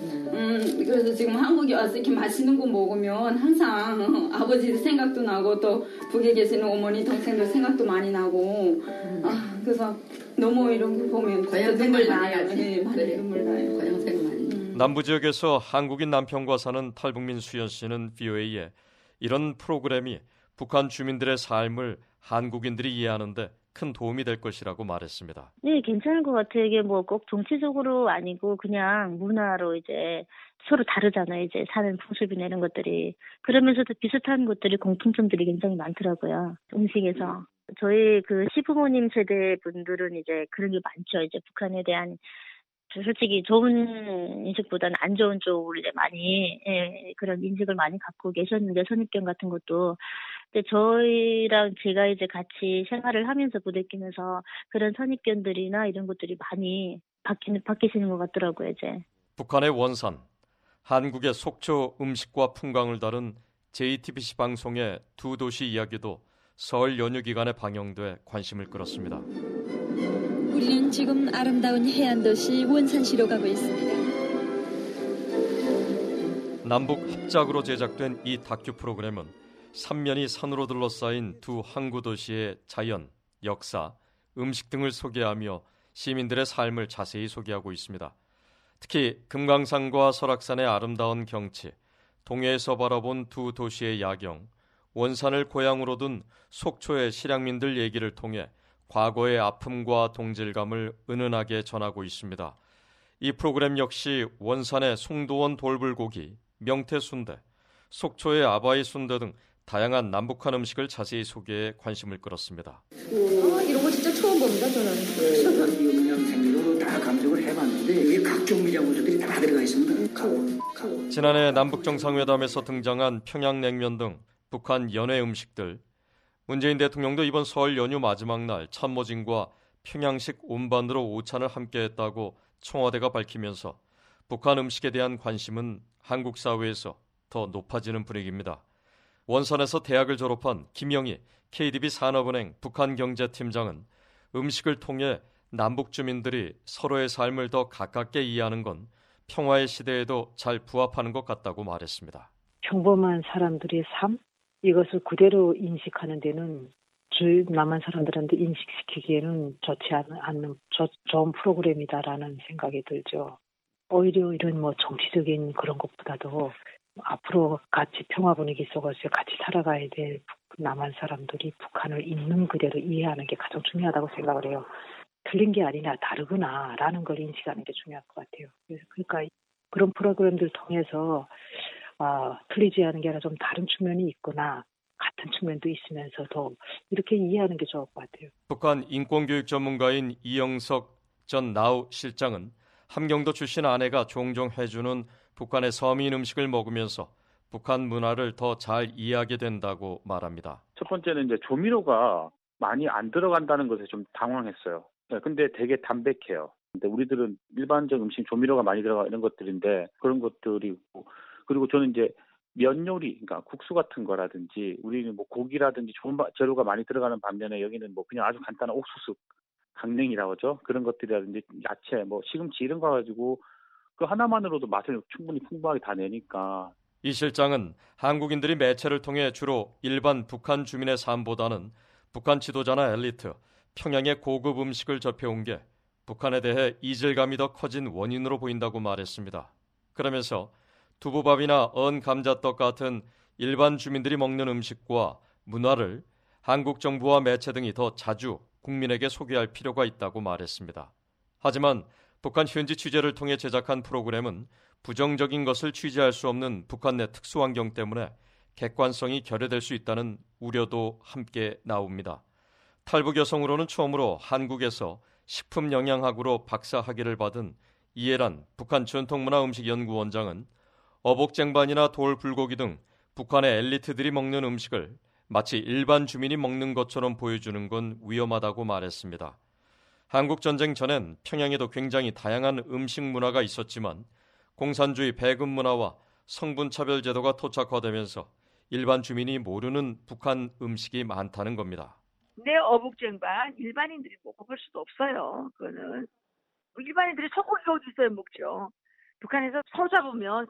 Speaker 21: 음 그래서 지금 한국에 와서 이렇게 맛있는 거 먹으면 항상 아버지 생각도 나고 또 북에 계시는 어머니 동생들 생각도 많이 나고 아 그래서 너무 이런 거 보면
Speaker 22: 고향 생각 많이 나지.
Speaker 21: 네, 많이
Speaker 22: 그래.
Speaker 21: 눈물 나요.
Speaker 22: 고향 생각 많이.
Speaker 19: 남부 지역에서 한국인 남편과 사는 탈북민 수연 씨는 비오에이에 이런 프로그램이 북한 주민들의 삶을 한국인들이 이해하는데 큰 도움이 될 것이라고 말했습니다.
Speaker 23: 네, 괜찮을 것 같아요. 이게 뭐 꼭 정치적으로 아니고 그냥 문화로 이제 서로 다르잖아요. 이제 사는 풍습이나 이런 것들이. 그러면서도 비슷한 것들이 공통점들이 굉장히 많더라고요. 음식에서. 저희 그 시부모님 세대 분들은 이제 그런 게 많죠. 이제 북한에 대한 솔직히 좋은 인식보다는 안 좋은 쪽을 이제 많이 예, 그런 인식을 많이 갖고 계셨는데 선입견 같은 것도 근데 저희랑 제가 이제 같이 생활을 하면서 부대끼면서 그런 선입견들이나 이런 것들이 많이 바뀌는 바뀌시는 것 같더라고요 이제.
Speaker 19: 북한의 원산, 한국의 속초 음식과 풍광을 다룬 제이티비씨 방송의 두 도시 이야기도 설 연휴 기간에 방영돼 관심을 끌었습니다.
Speaker 24: 우리는 지금 아름다운 해안도시 원산시로 가고 있습니다.
Speaker 19: 남북 합작으로 제작된 이 다큐 프로그램은 삼면이 산으로 둘러싸인 두 항구 도시의 자연, 역사, 음식 등을 소개하며 시민들의 삶을 자세히 소개하고 있습니다. 특히 금강산과 설악산의 아름다운 경치, 동해에서 바라본 두 도시의 야경, 원산을 고향으로 둔 속초의 실향민들 얘기를 통해 과거의 아픔과 동질감을 은은하게 전하고 있습니다. 이 프로그램 역시 원산의 송도원 돌불고기, 명태순대, 속초의 아바이 순대 등 다양한 남북한 음식을 자세히 소개해 관심을 끌었습니다.
Speaker 22: 아, 이런 거 진짜 처음 봅니다, 저는.
Speaker 25: 영양생으로 다 감정을 해봤는데 여기 각종 미장 요소들이 다 들어가 있습니다. 가온, 가온.
Speaker 19: 지난해 남북정상회담에서 등장한 평양냉면 등 북한 연해 음식들, 문재인 대통령도 이번 설 연휴 마지막 날 참모진과 평양식 온반으로 오찬을 함께했다고 청와대가 밝히면서 북한 음식에 대한 관심은 한국 사회에서 더 높아지는 분위기입니다. 원산에서 대학을 졸업한 김영희 케이디비 산업은행 북한경제팀장은 음식을 통해 남북 주민들이 서로의 삶을 더 가깝게 이해하는 건 평화의 시대에도 잘 부합하는 것 같다고 말했습니다.
Speaker 26: 평범한 사람들의 삶? 이것을 그대로 인식하는 데는 주 남한 사람들한테 인식시키기에는 좋지 않는 저, 좋은 프로그램이다라는 생각이 들죠. 오히려 이런 뭐 정치적인 그런 것보다도 앞으로 같이 평화 분위기 속에서 같이 살아가야 될 남한 사람들이 북한을 있는 그대로 이해하는 게 가장 중요하다고 생각을 해요. 틀린 게 아니라 다르구나라는 걸 인식하는 게 중요할 것 같아요. 그러니까 그런 프로그램들 통해서 아, 틀리지 않은 게 아니라 좀 다른 측면이 있구나, 같은 측면도 있으면서도 이렇게 이해하는 게 좋을 것 같아요.
Speaker 19: 북한 인권교육 전문가인 이영석 전 나우 실장은 함경도 출신 아내가 종종 해주는 북한의 서민 음식을 먹으면서 북한 문화를 더 잘 이해하게 된다고 말합니다.
Speaker 1: 첫 번째는 이제 조미료가 많이 안 들어간다는 것에 좀 당황했어요. 네, 근데 되게 담백해요. 근데 우리들은 일반적 음식 조미료가 많이 들어가 이런 것들인데 그런 것들이고, 그리고 저는 이제 면 요리, 그러니까 국수 같은 거라든지 우리는 뭐 고기라든지 좋은 재료가 많이 들어가는 반면에 여기는 뭐 그냥 아주 간단한 옥수수, 강냉이라고 하죠. 그런 것들이라든지 야채, 뭐 시금치 이런 거 가지고 그 하나만으로도 맛을 충분히 풍부하게 다 내니까.
Speaker 19: 이 실장은 한국인들이 매체를 통해 주로 일반 북한 주민의 삶보다는 북한 지도자나 엘리트, 평양의 고급 음식을 접해온 게 북한에 대해 이질감이 더 커진 원인으로 보인다고 말했습니다. 그러면서 두부밥이나 언 감자떡 같은 일반 주민들이 먹는 음식과 문화를 한국 정부와 매체 등이 더 자주 국민에게 소개할 필요가 있다고 말했습니다. 하지만 북한 현지 취재를 통해 제작한 프로그램은 부정적인 것을 취재할 수 없는 북한 내 특수 환경 때문에 객관성이 결여될 수 있다는 우려도 함께 나옵니다. 탈북 여성으로는 처음으로 한국에서 식품 영양학으로 박사 학위를 받은 이해란 북한 전통문화음식연구원장은 어복쟁반이나 돌불고기 등 북한의 엘리트들이 먹는 음식을 마치 일반 주민이 먹는 것처럼 보여주는 건 위험하다고 말했습니다. 한국 전쟁 전엔 평양에도 굉장히 다양한 음식 문화가 있었지만 공산주의 배급 문화와 성분 차별 제도가 토착화되면서 일반 주민이 모르는 북한 음식이 많다는 겁니다.
Speaker 3: 내 어복쟁반 일반인들이 먹어볼 수도 없어요. 그거는 일반인들이 소고기가 어디 있어요 먹죠. 북한에서 소 잡으면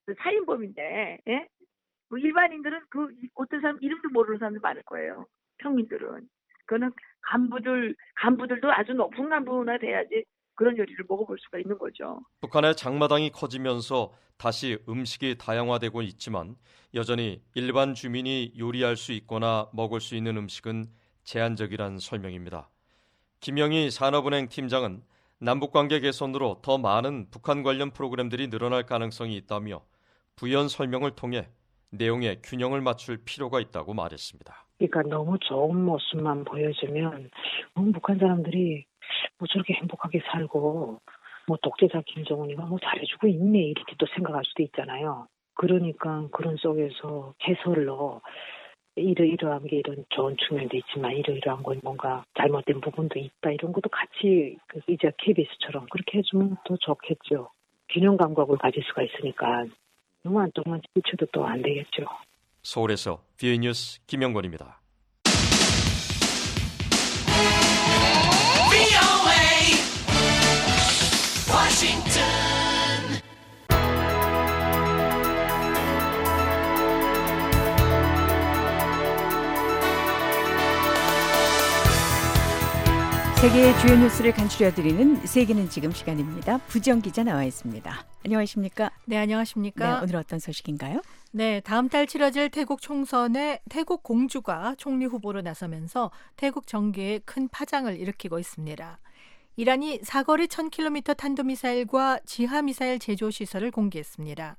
Speaker 3: 살인범인데, 예? 뭐 일반인들은 그 어떤 사람 이름도 모르는 사람들 많을 거예요. 평민들은. 그거는 간부들 간부들도 아주 높은 간부나 돼야지 그런 요리를 먹어볼 수가 있는 거죠.
Speaker 19: 북한의 장마당이 커지면서 다시 음식이 다양화되고 있지만 여전히 일반 주민이 요리할 수 있거나 먹을 수 있는 음식은 제한적이란 설명입니다. 김영희 산업은행 팀장은 남북관계 개선으로 더 많은 북한 관련 프로그램들이 늘어날 가능성이 있다며 부연 설명을 통해 내용에 균형을 맞출 필요가 있다고 말했습니다.
Speaker 26: 그러니까 너무 좋은 모습만 보여주면 어, 북한 사람들이 뭐 저렇게 행복하게 살고 뭐 독재자 김정은이가 뭐 잘해주고 있네 이렇게 또 생각할 수도 있잖아요. 그러니까 그런 속에서 해설로 이러이러한 게 이런 좋은 측면도 있지만 이러이러한 건 뭔가 잘못된 부분도 있다 이런 것도 같이 이제 케이비에스처럼 그렇게 해주면 더 좋겠죠. 균형 감각을 가질 수가 있으니까 너무 한동안 지쳐도 또 안 되겠죠.
Speaker 19: 서울에서 비오이 뉴스 김영권입니다.
Speaker 4: 세계의 주요 뉴스를 간추려드리는 세계는 지금 시간입니다. 부정 기자 나와 있습니다. 안녕하십니까?
Speaker 5: 네, 안녕하십니까?
Speaker 4: 네, 오늘 어떤 소식인가요?
Speaker 5: 네, 다음 달 치러질 태국 총선에 태국 공주가 총리 후보로 나서면서 태국 정계에 큰 파장을 일으키고 있습니다. 이란이 사거리 천 킬로미터 탄도미사일과 지하미사일 제조 시설을 공개했습니다.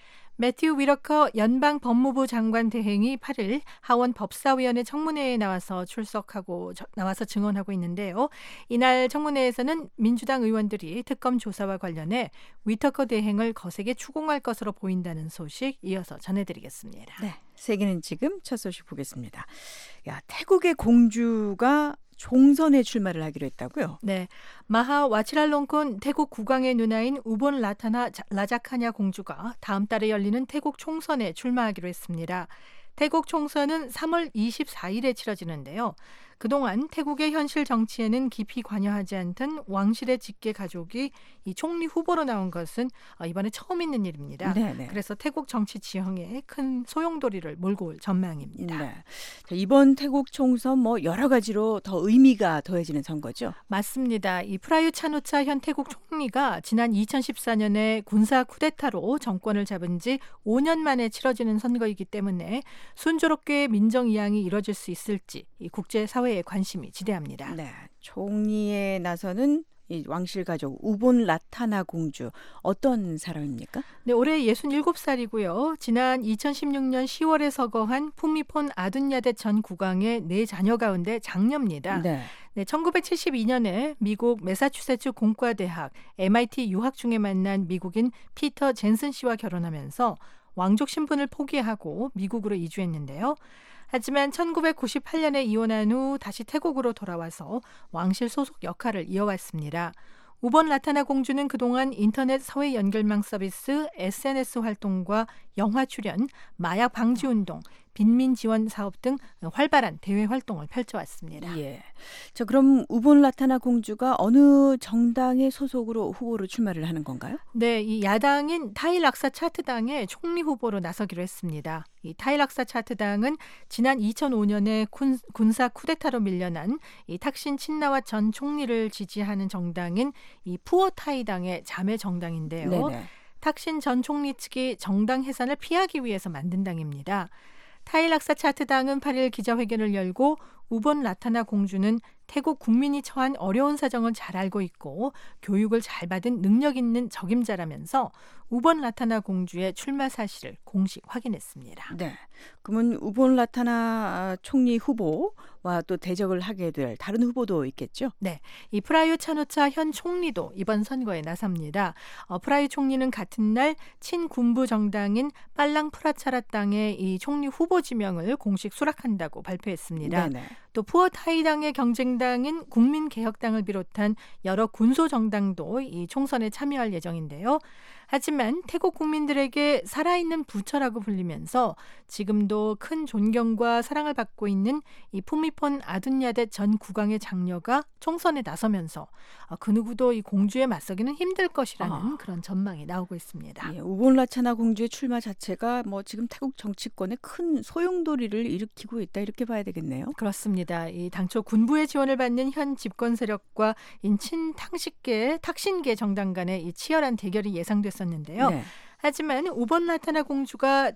Speaker 5: 매튜 위러커 연방 법무부 장관 대행이 팔 일 하원 법사위원회 청문회에 나와서 출석하고 저, 나와서 증언하고 있는데요. 이날 청문회에서는 민주당 의원들이 특검 조사와 관련해 위터커 대행을 거세게 추궁할 것으로 보인다는 소식 이어서 전해드리겠습니다.
Speaker 4: 네, 세계는 지금 첫 소식 보겠습니다. 야, 태국의 공주가 총선에 출마를 하기로 했다고요?
Speaker 5: 네, 마하 와치랄롱콘 태국 국왕의 누나인 우본 라타나 라자카냐 공주가 다음 달에 열리는 태국 총선에 출마하기로 했습니다. 태국 총선은 삼월 이십사일에 치러지는데요. 그동안 태국의 현실 정치에는 깊이 관여하지 않던 왕실의 직계 가족이 이 총리 후보로 나온 것은 이번에 처음 있는 일입니다.
Speaker 4: 네네.
Speaker 5: 그래서 태국 정치 지형에 큰 소용돌이를 몰고 올 전망입니다.
Speaker 4: 네. 자, 이번 태국 총선 뭐 여러 가지로 더 의미가 더해지는 선거죠?
Speaker 5: 맞습니다. 이 프라유 차누차 현 태국 총리가 지난 이천십사년에 군사 쿠데타로 정권을 잡은 지 오 년 만에 치러지는 선거이기 때문에 순조롭게 민정 이양이 이뤄질 수 있을지 이 국제사회의 관심이 지대합니다.
Speaker 4: 네, 총리에 나서는 이 왕실 가족 우본 라타나 공주 어떤 사람입니까?
Speaker 5: 네, 올해 예순일곱 살이고요. 지난 이천십육년 시월에 서거한 푸미폰 아둔야데 전 국왕의 네 자녀 가운데 장녀입니다.
Speaker 4: 네.
Speaker 5: 네, 천구백칠십이년에 미국 매사추세츠 공과대학 엠아이티 유학 중에 만난 미국인 피터 젠슨 씨와 결혼하면서 왕족 신분을 포기하고 미국으로 이주했는데요. 하지만 천구백구십팔 년에 이혼한 후 다시 태국으로 돌아와서 왕실 소속 역할을 이어왔습니다. 우번 라타나 공주는 그동안 인터넷 사회 연결망 서비스, 에스엔에스 활동과 영화 출연, 마약 방지 운동, 빈민 지원 사업 등 활발한 대외 활동을 펼쳐왔습니다.
Speaker 4: 예. 자, 그럼 우본 라타나 공주가 어느 정당의 소속으로 후보로 출마를 하는 건가요?
Speaker 5: 네, 이 야당인 타일락사 차트당의 총리 후보로 나서기로 했습니다. 이 타일락사 차트당은 지난 이천오 년에 군, 군사 쿠데타로 밀려난 이 탁신 친나와 전 총리를 지지하는 정당인 이 푸어타이당의 자매 정당인데요.
Speaker 4: 네네.
Speaker 5: 탁신 전 총리 측이 정당 해산을 피하기 위해서 만든 당입니다. 타일락사 차트당은 팔 일 기자회견을 열고 우본 라타나 공주는 태국 국민이 처한 어려운 사정을 잘 알고 있고 교육을 잘 받은 능력 있는 적임자라면서 우본 라타나 공주의 출마 사실을 공식 확인했습니다.
Speaker 4: 네. 그러면 우본 라타나 총리 후보와 또 대적을 하게 될 다른 후보도 있겠죠?
Speaker 5: 네. 이 프라유 차노차 현 총리도 이번 선거에 나섭니다. 어, 프라유 총리는 같은 날 친군부 정당인 빨랑 프라차라 당의 이 총리 후보 지명을 공식 수락한다고 발표했습니다.
Speaker 4: 네네.
Speaker 5: 또 푸어타이당의 경쟁당인 국민개혁당을 비롯한 여러 군소 정당도 이 총선에 참여할 예정인데요. 하지만 태국 국민들에게 살아있는 부처라고 불리면서 지금도 큰 존경과 사랑을 받고 있는 이 푸미폰 아둔야데 전 국왕의 장녀가 총선에 나서면서 그 누구도 이 공주에 맞서기는 힘들 것이라는 아. 그런 전망이 나오고 있습니다.
Speaker 4: 예, 우본 라타나 공주의 출마 자체가 뭐 지금 태국 정치권에 큰 소용돌이를 일으키고 있다 이렇게 봐야 되겠네요.
Speaker 5: 그렇습니다. 이 당초 군부의 지원을 받는 현 집권 세력과 인친 탕식계 탁신계 정당 간의 이 치열한 대결이 예상됐었는데요. 네. 하지만 우본 라타나 공주가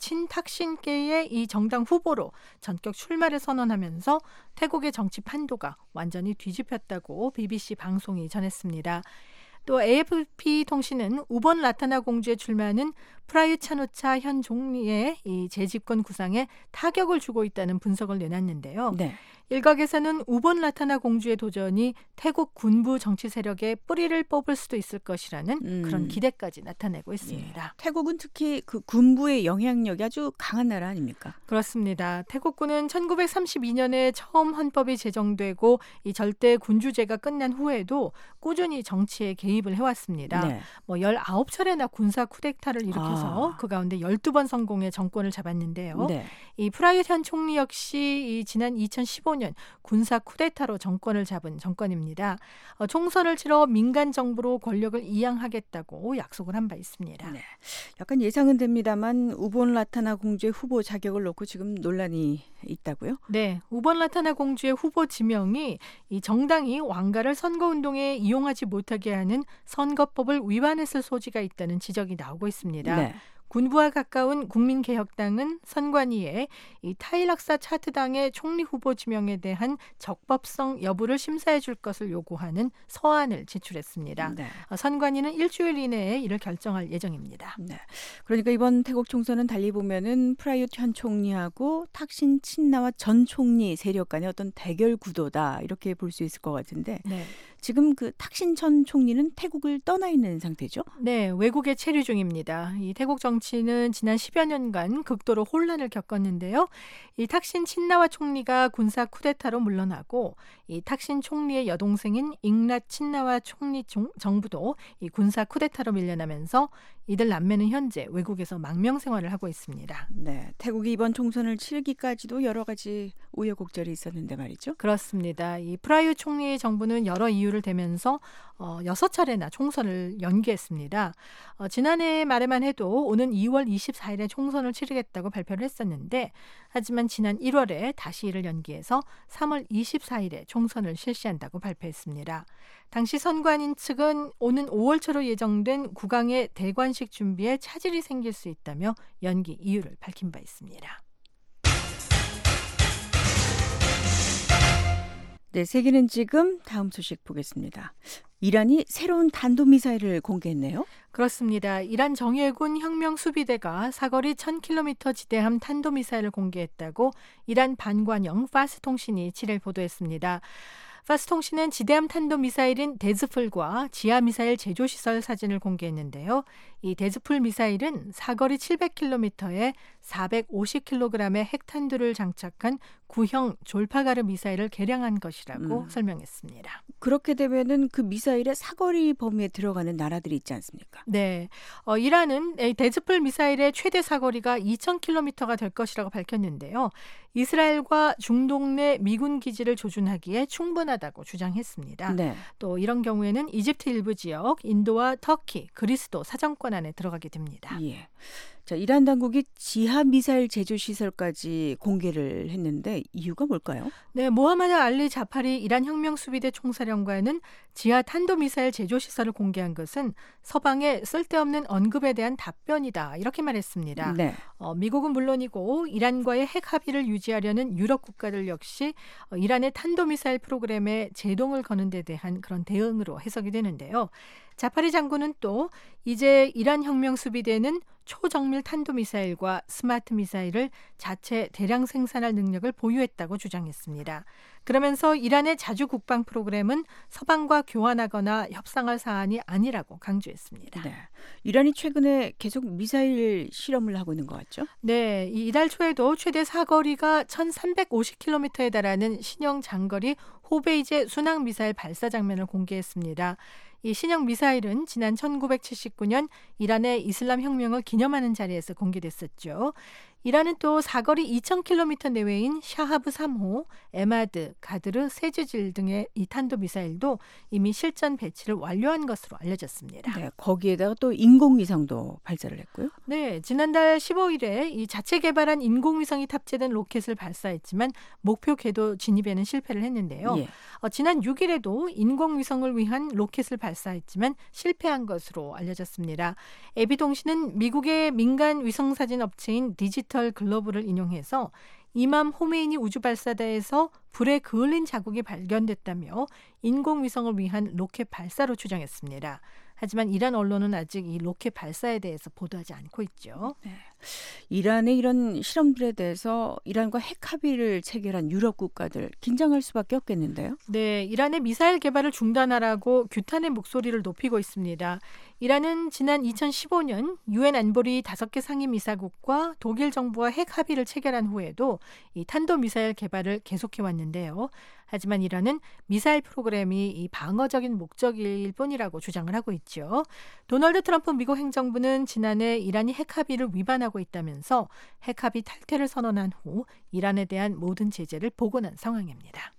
Speaker 5: 친탁신계의 이 정당 후보로 전격 출마를 선언하면서 태국의 정치 판도가 완전히 뒤집혔다고 비비씨 방송이 전했습니다. 또 에이에프피 통신은 우본 라타나 공주의 출마는 프라유 차노차 현 총리의 이 재집권 구상에 타격을 주고 있다는 분석을 내놨는데요. 네. 일각에서는 우본 라타나 공주의 도전이 태국 군부 정치 세력의 뿌리를 뽑을 수도 있을 것이라는 음. 그런 기대까지 나타내고 있습니다.
Speaker 4: 예. 태국은 특히 그 군부의 영향력이 아주 강한 나라 아닙니까?
Speaker 5: 그렇습니다. 태국군은 천구백삼십이 년에 처음 헌법이 제정되고 이 절대 군주제가 끝난 후에도 꾸준히 정치에 개입을 해왔습니다. 네. 뭐 열아홉 차례나 군사 쿠데타를 일으켜서 아. 그 가운데 열두 번 성공해 정권을 잡았는데요. 네. 이 프라유 현 총리 역시 이 지난 이천십오 년 군사 쿠데타로 정권을 잡은 정권입니다. 어, 총선을 치러 민간 정부로 권력을 이양하겠다고 약속을 한 바 있습니다.
Speaker 4: 네. 약간 예상은 됩니다만 우본 라타나 공주의 후보 자격을 놓고 지금 논란이 있다고요?
Speaker 5: 네. 우본 라타나 공주의 후보 지명이 이 정당이 왕가를 선거운동에 이용하지 못하게 하는 선거법을 위반했을 소지가 있다는 지적이 나오고 있습니다. 네. 군부와 가까운 국민개혁당은 선관위에 이 타일락사 차트당의 총리 후보 지명에 대한 적법성 여부를 심사해 줄 것을 요구하는 서한을 제출했습니다. 네. 선관위는 일주일 이내에 이를 결정할 예정입니다.
Speaker 4: 네. 그러니까 이번 태국 총선은 달리 보면은 프라윷 현 총리하고 탁신 친나와 전 총리 세력 간의 어떤 대결 구도다 이렇게 볼 수 있을 것 같은데 네. 지금 그 탁신 전 총리는 태국을 떠나 있는 상태죠?
Speaker 5: 네, 외국에 체류 중입니다. 이 태국 정치는 지난 십여 년간 극도로 혼란을 겪었는데요. 이 탁신 친나와 총리가 군사 쿠데타로 물러나고 이 탁신 총리의 여동생인 잉랏 친나와 총리 종, 정부도 이 군사 쿠데타로 밀려나면서 이들 남매는 현재 외국에서 망명 생활을 하고 있습니다.
Speaker 4: 네, 태국이 이번 총선을 치르기까지도 여러 가지 우여곡절이 있었는데 말이죠.
Speaker 5: 그렇습니다. 이 프라유 총리의 정부는 여러 이유를 대면서 어, 여섯 차례나 총선을 연기했습니다. 어, 지난해 말에만 해도 오는 이월 이십사일에 총선을 치르겠다고 발표를 했었는데 하지만 지난 일월에 다시 이를 연기해서 삼월 이십사일에 총선을 실시한다고 발표했습니다. 당시 선관인 측은 오는 오월 초로 예정된 국왕의 대관식 준비에 차질이 생길 수 있다며 연기 이유를 밝힌 바 있습니다.
Speaker 4: 네, 세계는 지금 다음 소식 보겠습니다. 이란이 새로운 탄도미사일을 공개했네요.
Speaker 5: 그렇습니다. 이란 정예군 혁명수비대가 사거리 천 킬로미터 지대함 탄도미사일을 공개했다고 이란 반관영 파스 통신이 칠 일 보도했습니다. 파스 통신은 지대함 탄도미사일인 데즈풀과 지하미사일 제조시설 사진을 공개했는데요. 이 데즈풀 미사일은 사거리 칠백 킬로미터에 사백오십 킬로그램의 핵탄두를 장착한 구형 졸파가르 미사일을 개량한 것이라고
Speaker 4: 음.
Speaker 5: 설명했습니다.
Speaker 4: 그렇게 되면은 그 미사일의 사거리 범위에 들어가는 나라들이 있지 않습니까?
Speaker 5: 네, 어, 이란은 이 데즈풀 미사일의 최대 사거리가 이천 킬로미터가 될 것이라고 밝혔는데요. 이스라엘과 중동 내 미군 기지를 조준하기에 충분하다고 주장했습니다.
Speaker 4: 네.
Speaker 5: 또 이런 경우에는 이집트 일부 지역, 인도와 터키, 그리스도 사정권 안에 들어가게 됩니다.
Speaker 4: 예. 자, 이란 당국이 지하 미사일 제조 시설까지 공개를 했는데 이유가 뭘까요?
Speaker 5: 네, 모하마드 알리 자파리 이란 혁명 수비대 총사령관은 지하 탄도 미사일 제조 시설을 공개한 것은 서방의 쓸데없는 언급에 대한 답변이다 이렇게 말했습니다.
Speaker 4: 네.
Speaker 5: 어, 미국은 물론이고 이란과의 핵 합의를 유지하려는 유럽 국가들 역시 어, 이란의 탄도 미사일 프로그램에 제동을 거는 데 대한 그런 대응으로 해석이 되는데요. 자파리 장군은 또 이제 이란 혁명 수비대는 초정밀 탄도미사일과 스마트 미사일을 자체 대량 생산할 능력을 보유했다고 주장했습니다. 그러면서 이란의 자주 국방 프로그램은 서방과 교환하거나 협상할 사안이 아니라고 강조했습니다.
Speaker 4: 네. 이란이 최근에 계속 미사일 실험을 하고 있는 것 같죠?
Speaker 5: 네, 이 이달 초에도 최대 사거리가 천삼백오십 킬로미터에 달하는 신형 장거리 호베이제 순항 미사일 발사 장면을 공개했습니다. 이 신형 미사일은 지난 천구백칠십구 년 이란의 이슬람 혁명을 기념하는 자리에서 공개됐었죠. 이란은 또 사거리 이천 킬로미터 내외인 샤하브 삼 호, 에마드, 가드르, 세즈질 등의 이 탄도미사일도 이미 실전 배치를 완료한 것으로 알려졌습니다.
Speaker 4: 네, 거기에다가 또 인공위성도 발사를 했고요.
Speaker 5: 네, 지난달 십오일에 이 자체 개발한 인공위성이 탑재된 로켓을 발사했지만 목표 궤도 진입에는 실패를 했는데요.
Speaker 4: 예.
Speaker 5: 어, 지난 육일에도 인공위성을 위한 로켓을 발사했지만 실패한 것으로 알려졌습니다. 에비통신은 미국의 민간 위성사진 업체인 디지털 글로브를 인용해서 이맘 호메이니 우주발사대에서 불에 그을린 자국이 발견됐다며 인공위성을 위한 로켓 발사로 추정했습니다. 하지만 이란 언론은 아직 이 로켓 발사에 대해서 보도하지 않고 있죠.
Speaker 4: 네. 이란의 이런 실험들에 대해서 이란과 핵 합의를 체결한 유럽 국가들 긴장할 수밖에 없겠는데요.
Speaker 5: 네, 이란의 미사일 개발을 중단하라고 규탄의 목소리를 높이고 있습니다. 이란은 지난 이천십오 년 유엔 안보리 다섯 개 상임이사국과 독일 정부와 핵 합의를 체결한 후에도 이 탄도미사일 개발을 계속해 왔는데요. 하지만 이란은 미사일 프로그램이 이 방어적인 목적일 뿐이라고 주장을 하고 있죠. 도널드 트럼프 미국 행정부는 지난해 이란이 핵 합의를 위반하고 있다면서 핵 합의 탈퇴를 선언한 후 이란에 대한 모든 제재를 복원한 상황입니다.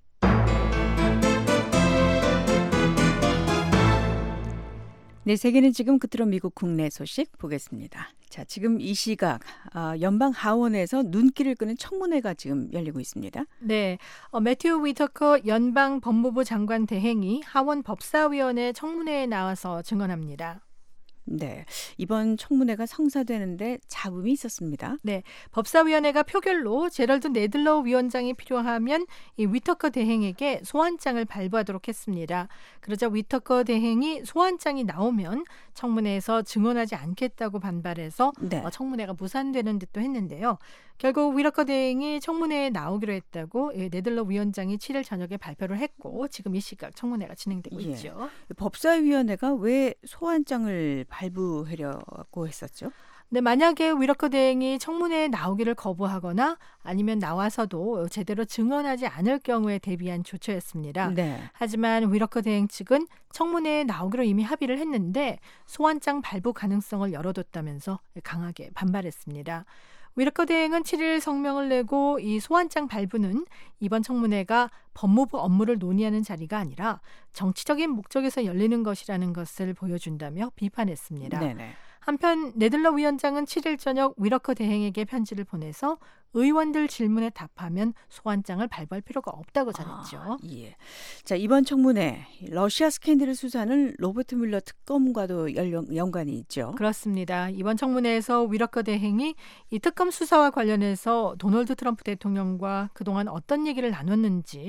Speaker 4: 네, 세계는 지금 끝으로 미국 국내 소식 보겠습니다. 자, 지금 이 시각 어, 연방 하원에서 눈길을 끄는 청문회가 지금 열리고 있습니다.
Speaker 5: 네, 어, 매튜 위터커 연방 법무부 장관 대행이 하원 법사위원회 청문회에 나와서 증언합니다.
Speaker 4: 네, 이번 청문회가 성사되는데 잡음이 있었습니다.
Speaker 5: 네, 법사위원회가 표결로 제럴드 네들러 위원장이 필요하면 이 위터커 대행에게 소환장을 발부하도록 했습니다. 그러자 위터커 대행이 소환장이 나오면 청문회에서 증언하지 않겠다고 반발해서
Speaker 4: 네.
Speaker 5: 어, 청문회가 무산되는 듯도 했는데요. 결국 위터커 대행이 청문회에 나오기로 했다고 네들러 위원장이 칠일 저녁에 발표를 했고 지금 이 시각 청문회가 진행되고
Speaker 4: 예.
Speaker 5: 있죠.
Speaker 4: 법사위원회가 왜 소환장을 발부하려고 했었죠?
Speaker 5: 네, 만약에 위터커 대행이 청문회에 나오기를 거부하거나 아니면 나와서도 제대로 증언하지 않을 경우에 대비한 조처였습니다.
Speaker 4: 네.
Speaker 5: 하지만 위터커 대행 측은 청문회에 나오기로 이미 합의를 했는데 소환장 발부 가능성을 열어뒀다면서 강하게 반발했습니다. 위터커 대행은 칠일 성명을 내고 이 소환장 발부는 이번 청문회가 법무부 업무를 논의하는 자리가 아니라 정치적인 목적에서 열리는 것이라는 것을 보여준다며 비판했습니다.
Speaker 4: 네네.
Speaker 5: 한편 네들러 위원장은 칠일 저녁 위터커 대행에게 편지를 보내서 의원들 질문에 답하면 소환장을 발부할 필요가 없다고 전했죠.
Speaker 4: 아, 예. 자, 이번 청문회 러시아 스캔들을 수사하는 로버트 뮬러 특검과도 연, 연관이 있죠.
Speaker 5: 그렇습니다. 이번 청문회에서 위터커 대행이 이 특검 수사와 관련해서 도널드 트럼프 대통령과 그동안 어떤 얘기를 나눴는지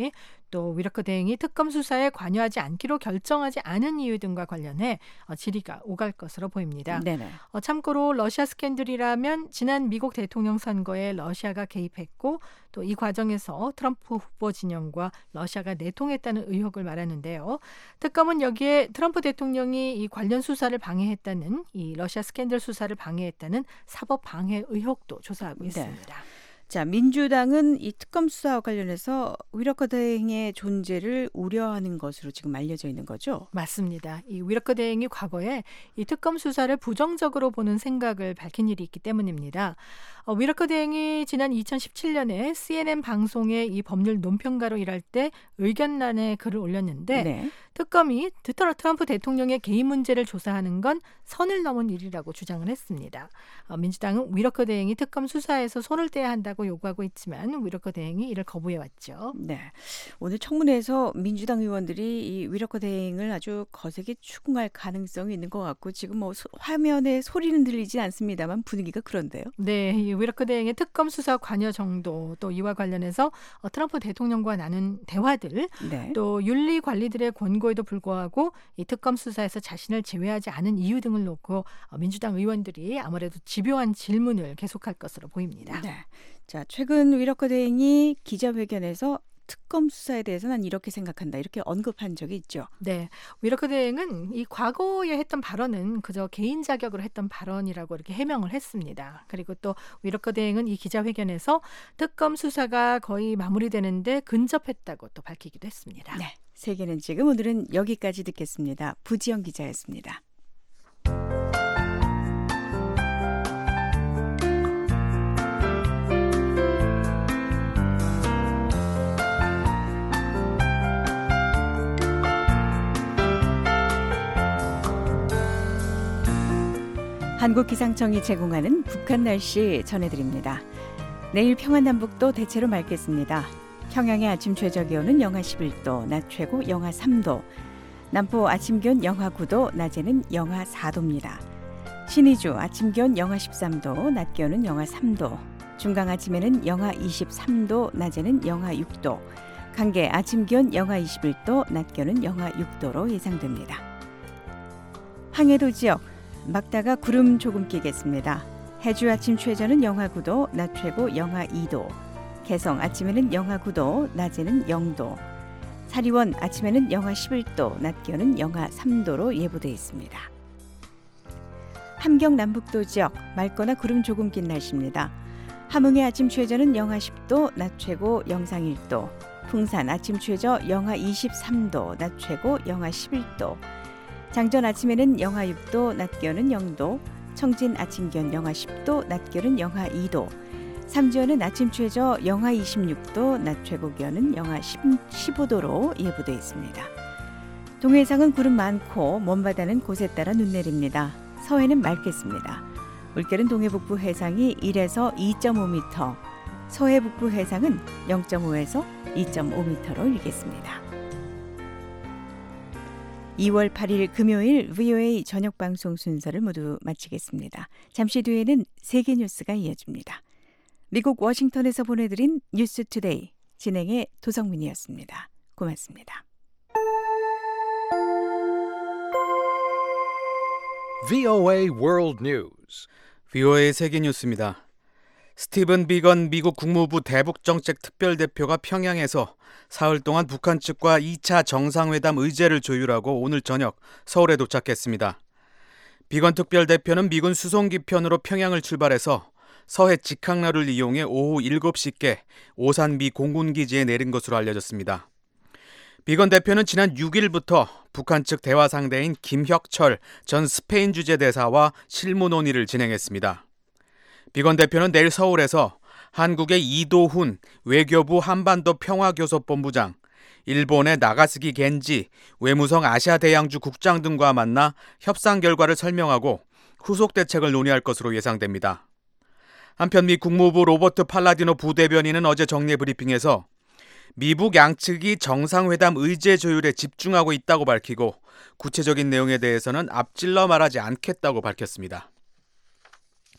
Speaker 5: 또 위라크 대행이 특검 수사에 관여하지 않기로 결정하지 않은 이유 등과 관련해 어, 질의가 오갈 것으로 보입니다.
Speaker 4: 네네.
Speaker 5: 어, 참고로 러시아 스캔들이라면 지난 미국 대통령 선거에 러시아가 개입했고 또 이 과정에서 트럼프 후보 진영과 러시아가 내통했다는 의혹을 말하는데요. 특검은 여기에 트럼프 대통령이 이 관련 수사를 방해했다는 이 러시아 스캔들 수사를 방해했다는 사법 방해 의혹도 조사하고 있습니다.
Speaker 4: 네. 자, 민주당은 이 특검 수사와 관련해서 위라크 대행의 존재를 우려하는 것으로 지금 알려져 있는 거죠?
Speaker 5: 맞습니다. 이 위라크 대행이 과거에 이 특검 수사를 부정적으로 보는 생각을 밝힌 일이 있기 때문입니다. 어, 위라크 대행이 지난 이천십칠 년에 씨엔엔 방송에 이 법률 논평가로 일할 때 의견란에 글을 올렸는데
Speaker 4: 네.
Speaker 5: 특검이 트럼프 대통령의 개인 문제를 조사하는 건 선을 넘은 일이라고 주장을 했습니다. 어, 민주당은 위라크 대행이 특검 수사에서 손을 떼야 한다고 요구하고 있지만 위라크 대행이 이를 거부해왔죠.
Speaker 4: 네, 오늘 청문회에서 민주당 의원들이 이 위라크 대행을 아주 거세게 추궁할 가능성이 있는 것 같고 지금 뭐 소, 화면에 소리는 들리지 않습니다만 분위기가 그런데요.
Speaker 5: 네, 이 위라크 대행의 특검 수사 관여 정도 또 이와 관련해서 어, 트럼프 대통령과 나눈 대화들
Speaker 4: 네.
Speaker 5: 또 윤리 관리들의 권고에도 불구하고 이 특검 수사에서 자신을 제외하지 않은 이유 등을 놓고 어, 민주당 의원들이 아무래도 집요한 질문을 계속할 것으로 보입니다.
Speaker 4: 네. 자, 최근 위라크 대행이 기자회견에서 특검 수사에 대해서 난 이렇게 생각한다 이렇게 언급한 적이 있죠.
Speaker 5: 네, 위라크 대행은 이 과거에 했던 발언은 그저 개인 자격으로 했던 발언이라고 이렇게 해명을 했습니다. 그리고 또 위라크 대행은 이 기자회견에서 특검 수사가 거의 마무리되는데 근접했다고 또 밝히기도 했습니다.
Speaker 4: 네, 세계는 지금 오늘은 여기까지 듣겠습니다. 부지영 기자였습니다. 한국기상청이 제공하는 북한 날씨 전해드립니다. 내일 평안남북도 대체로 맑겠습니다. 평양의 아침 최저기온은 영하 십일 도, 낮 최고 영하 삼 도, 남포 아침 기온 영하 구 도, 낮에는 영하 사 도입니다. 신의주 아침 기온 영하 십삼 도, 낮 기온은 영하 삼 도, 중강 아침에는 영하 이십삼 도, 낮에는 영하 육 도, 강계 아침 기온 영하 이십일 도, 낮 기온은 영하 육 도로 예상됩니다. 항해도 지역 막다가 구름 조금 끼겠습니다. 해주 아침 최저는 영하 구 도, 낮 최고 영하 이 도, 개성 아침에는 영하 구 도, 낮에는 영 도, 사리원 아침에는 영하 십일 도, 낮 기온은 영하 삼 도로 예보되어 있습니다. 함경 남북도 지역 맑거나 구름 조금 낀 날씨입니다. 함흥의 아침 최저는 영하 십 도, 낮 최고 영상 일 도, 풍산 아침 최저 영하 이십삼 도, 낮 최고 영하 십일 도, 장전 아침에는 영하 육 도, 낮 기온은 영 도, 청진 아침 기온 영하 십 도, 낮 기온은 영하 이 도, 삼지연은 아침 최저 영하 이십육 도, 낮 최고 기온은 영하 십오 도로 예보되어 있습니다. 동해상은 구름 많고 먼바다는 곳에 따라 눈 내립니다. 서해는 맑겠습니다. 물결은 동해북부 해상이 일에서 이 점 오 미터, 서해 북부 해상은 영 점 오에서 이 점 오 미터로 일겠습니다. 이월 팔일 금요일 브이오에이 저녁 방송 순서를 모두 마치겠습니다. 잠시 뒤에는 세계 뉴스가 이어집니다. 미국 워싱턴에서 보내드린 뉴스 투데이 진행의 도성민이었습니다. 고맙습니다.
Speaker 2: 브이오에이 World News. 브이오에이 세계 뉴스입니다. 스티븐 비건 미국 국무부 대북정책 특별대표가 평양에서 사흘 동안 북한 측과 이 차 정상회담 의제를 조율하고 오늘 저녁 서울에 도착했습니다. 비건 특별대표는 미군 수송기 편으로 평양을 출발해서 서해 직항로를 이용해 오후 일곱 시께 오산 미 공군기지에 내린 것으로 알려졌습니다. 비건 대표는 지난 육 일부터 북한 측 대화 상대인 김혁철 전 스페인 주재대사와 실무 논의를 진행했습니다. 비건 대표는 내일 서울에서 한국의 이도훈 외교부 한반도 평화교섭본부장, 일본의 나가스기 겐지 외무성 아시아대양주 국장 등과 만나 협상 결과를 설명하고 후속 대책을 논의할 것으로 예상됩니다. 한편 미 국무부 로버트 팔라디노 부대변인은 어제 정례 브리핑에서 미북 양측이 정상회담 의제 조율에 집중하고 있다고 밝히고 구체적인 내용에 대해서는 앞질러 말하지 않겠다고 밝혔습니다.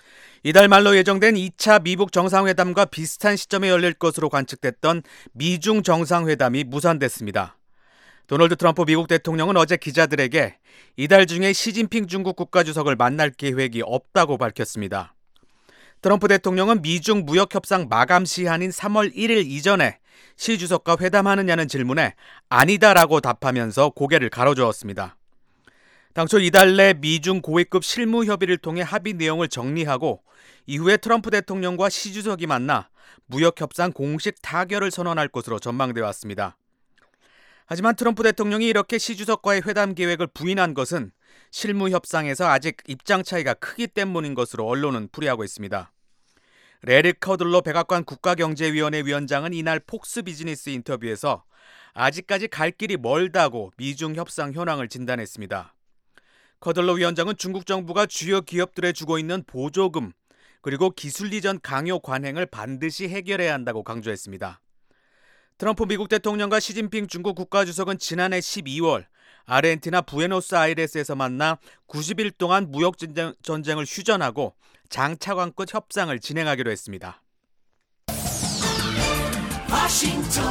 Speaker 2: 이달 말로 예정된 이 차 미북 정상회담과 비슷한 시점에 열릴 것으로 관측됐던 미중 정상회담이 무산됐습니다. 도널드 트럼프 미국 대통령은 어제 기자들에게 이달 중에 시진핑 중국 국가주석을 만날 계획이 없다고 밝혔습니다. 트럼프 대통령은 미중 무역협상 마감 시한인 삼월 일일 이전에 시 주석과 회담하느냐는 질문에 아니다라고 답하면서 고개를 가로저었습니다. 당초 이달 내 미중 고위급 실무 협의를 통해 합의 내용을 정리하고 이후에 트럼프 대통령과 시 주석이 만나 무역협상 공식 타결을 선언할 것으로 전망되어 왔습니다. 하지만 트럼프 대통령이 이렇게 시 주석과의 회담 계획을 부인한 것은 실무 협상에서 아직 입장 차이가 크기 때문인 것으로 언론은 풀이하고 있습니다. 레리 커들러 백악관 국가경제위원회 위원장은 이날 폭스 비즈니스 인터뷰에서 아직까지 갈 길이 멀다고 미중 협상 현황을 진단했습니다. 커들러 위원장은 중국 정부가 주요 기업들에 주고 있는 보조금 그리고 기술 이전 강요 관행을 반드시 해결해야 한다고 강조했습니다. 트럼프 미국 대통령과 시진핑 중국 국가주석은 지난해 십이월 아르헨티나 부에노스아이레스에서 만나 구십 일 동안 무역 전쟁을 휴전하고 장차관 끝 협상을 진행하기로 했습니다.
Speaker 6: 워싱턴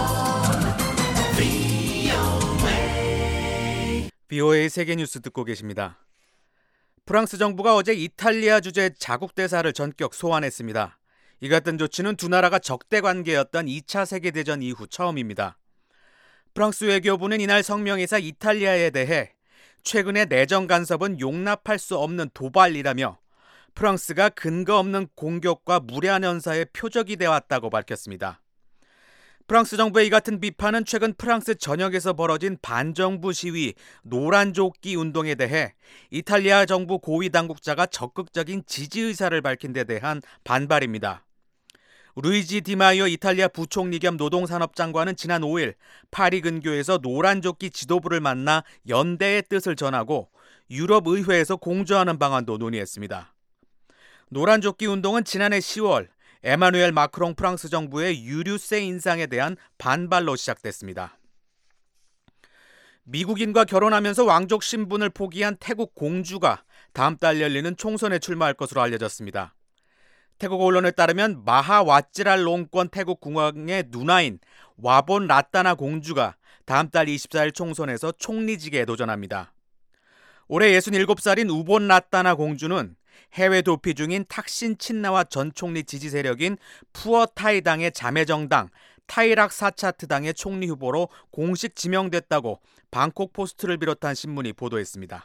Speaker 2: 브이오에이 세계뉴스 듣고 계십니다. 프랑스 정부가 어제 이탈리아 주재 자국 대사를 전격 소환했습니다. 이 같은 조치는 두 나라가 적대 관계였던 이 차 세계대전 이후 처음입니다. 프랑스 외교부는 이날 성명에서 이탈리아에 대해 최근의 내정 간섭은 용납할 수 없는 도발이라며 프랑스가 근거 없는 공격과 무례한 현사의 표적이 되어왔다고 밝혔습니다. 프랑스 정부의 이 같은 비판은 최근 프랑스 전역에서 벌어진 반정부 시위 노란조끼 운동에 대해 이탈리아 정부 고위 당국자가 적극적인 지지 의사를 밝힌 데 대한 반발입니다. 루이지 디마이오 이탈리아 부총리 겸 노동산업장관은 지난 오일 파리 근교에서 노란조끼 지도부를 만나 연대의 뜻을 전하고 유럽 의회에서 공조하는 방안도 논의했습니다. 노란조끼 운동은 지난해 시월 에마누엘 마크롱 프랑스 정부의 유류세 인상에 대한 반발로 시작됐습니다. 미국인과 결혼하면서 왕족 신분을 포기한 태국 공주가 다음 달 열리는 총선에 출마할 것으로 알려졌습니다. 태국 언론에 따르면 마하 와찌랄롱권 태국 국왕의 누나인 와본 라따나 공주가 다음 달 이십사일 총선에서 총리직에 도전합니다. 올해 예순일곱 살인 우본 라따나 공주는 해외 도피 중인 탁신 친나와 전 총리 지지 세력인 푸어타이당의 자매정당 타이락 사차트당의 총리 후보로 공식 지명됐다고 방콕 포스트를 비롯한 신문이 보도했습니다.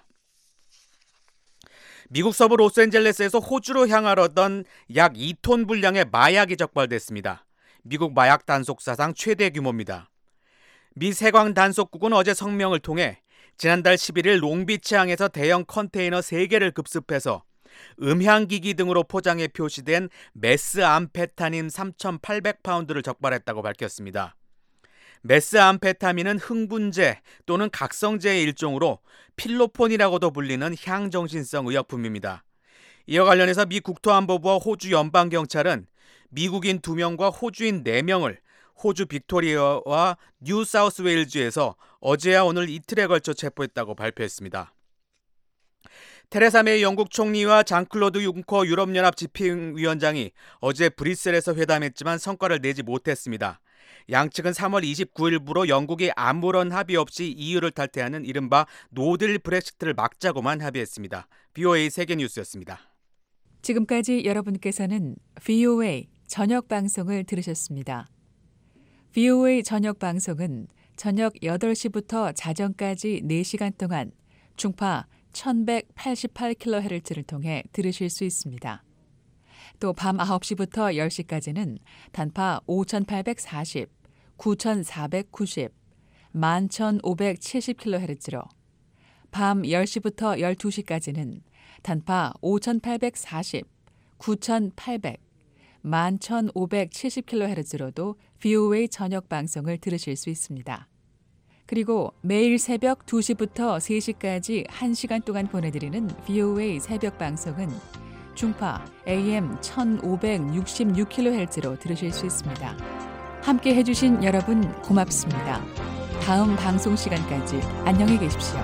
Speaker 2: 미국 서부 로스앤젤레스에서 호주로 향하려던 약 이 톤 분량의 마약이 적발됐습니다. 미국 마약 단속 사상 최대 규모입니다. 미 세광 단속국은 어제 성명을 통해 지난달 십일일 롱비치항에서 대형 컨테이너 세 개를 급습해서 음향기기 등으로 포장해 표시된 메스암페타민 삼천팔백 파운드를 적발했다고 밝혔습니다. 메스암페타민은 흥분제 또는 각성제의 일종으로 필로폰이라고도 불리는 향정신성 의약품입니다. 이와 관련해서 미 국토안보부와 호주 연방경찰은 미국인 두 명과 호주인 네 명을 호주 빅토리아와 뉴사우스웨일즈에서 어제와 오늘 이틀에 걸쳐 체포했다고 발표했습니다. 테레사 메이 영국 총리와 장클로드 융커 유럽연합 집행위원장이 어제 브뤼셀에서 회담했지만 성과를 내지 못했습니다. 양측은 삼월 이십구일부로 영국이 아무런 합의 없이 이유를 탈퇴하는 이른바 노딜 브렉시트를 막자고만 합의했습니다. 브이오에이 세계뉴스였습니다.
Speaker 7: 지금까지 여러분께서는 브이오에이 저녁 방송을 들으셨습니다. 브이오에이 저녁 방송은 저녁 여덟 시부터 자정까지 네 시간 동안 중파 천백팔십팔 킬로헤르츠를 통해 들으실 수 있습니다. 또 밤 아홉 시부터 열 시까지는 단파 오천팔백사십, 구천사백구십, 만 천오백칠십 킬로헤르츠로 밤 열 시부터 열두 시까지는 단파 오천팔백사십, 구천팔백, 만 천오백칠십 킬로헤르츠로도 브이오에이 저녁 방송을 들으실 수 있습니다. 그리고 매일 새벽 두 시부터 세 시까지 한 시간 동안 보내드리는 브이오에이 새벽 방송은 중파 에이엠 천오백육십육 킬로헤르츠로 들으실 수 있습니다. 함께 해주신 여러분 고맙습니다. 다음 방송 시간까지 안녕히 계십시오.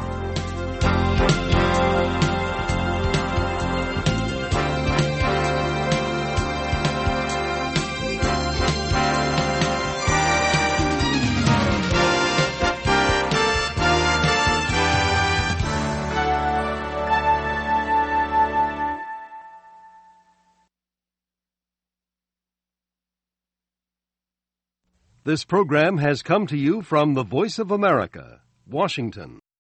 Speaker 6: This program has come to you from the Voice of America, Washington.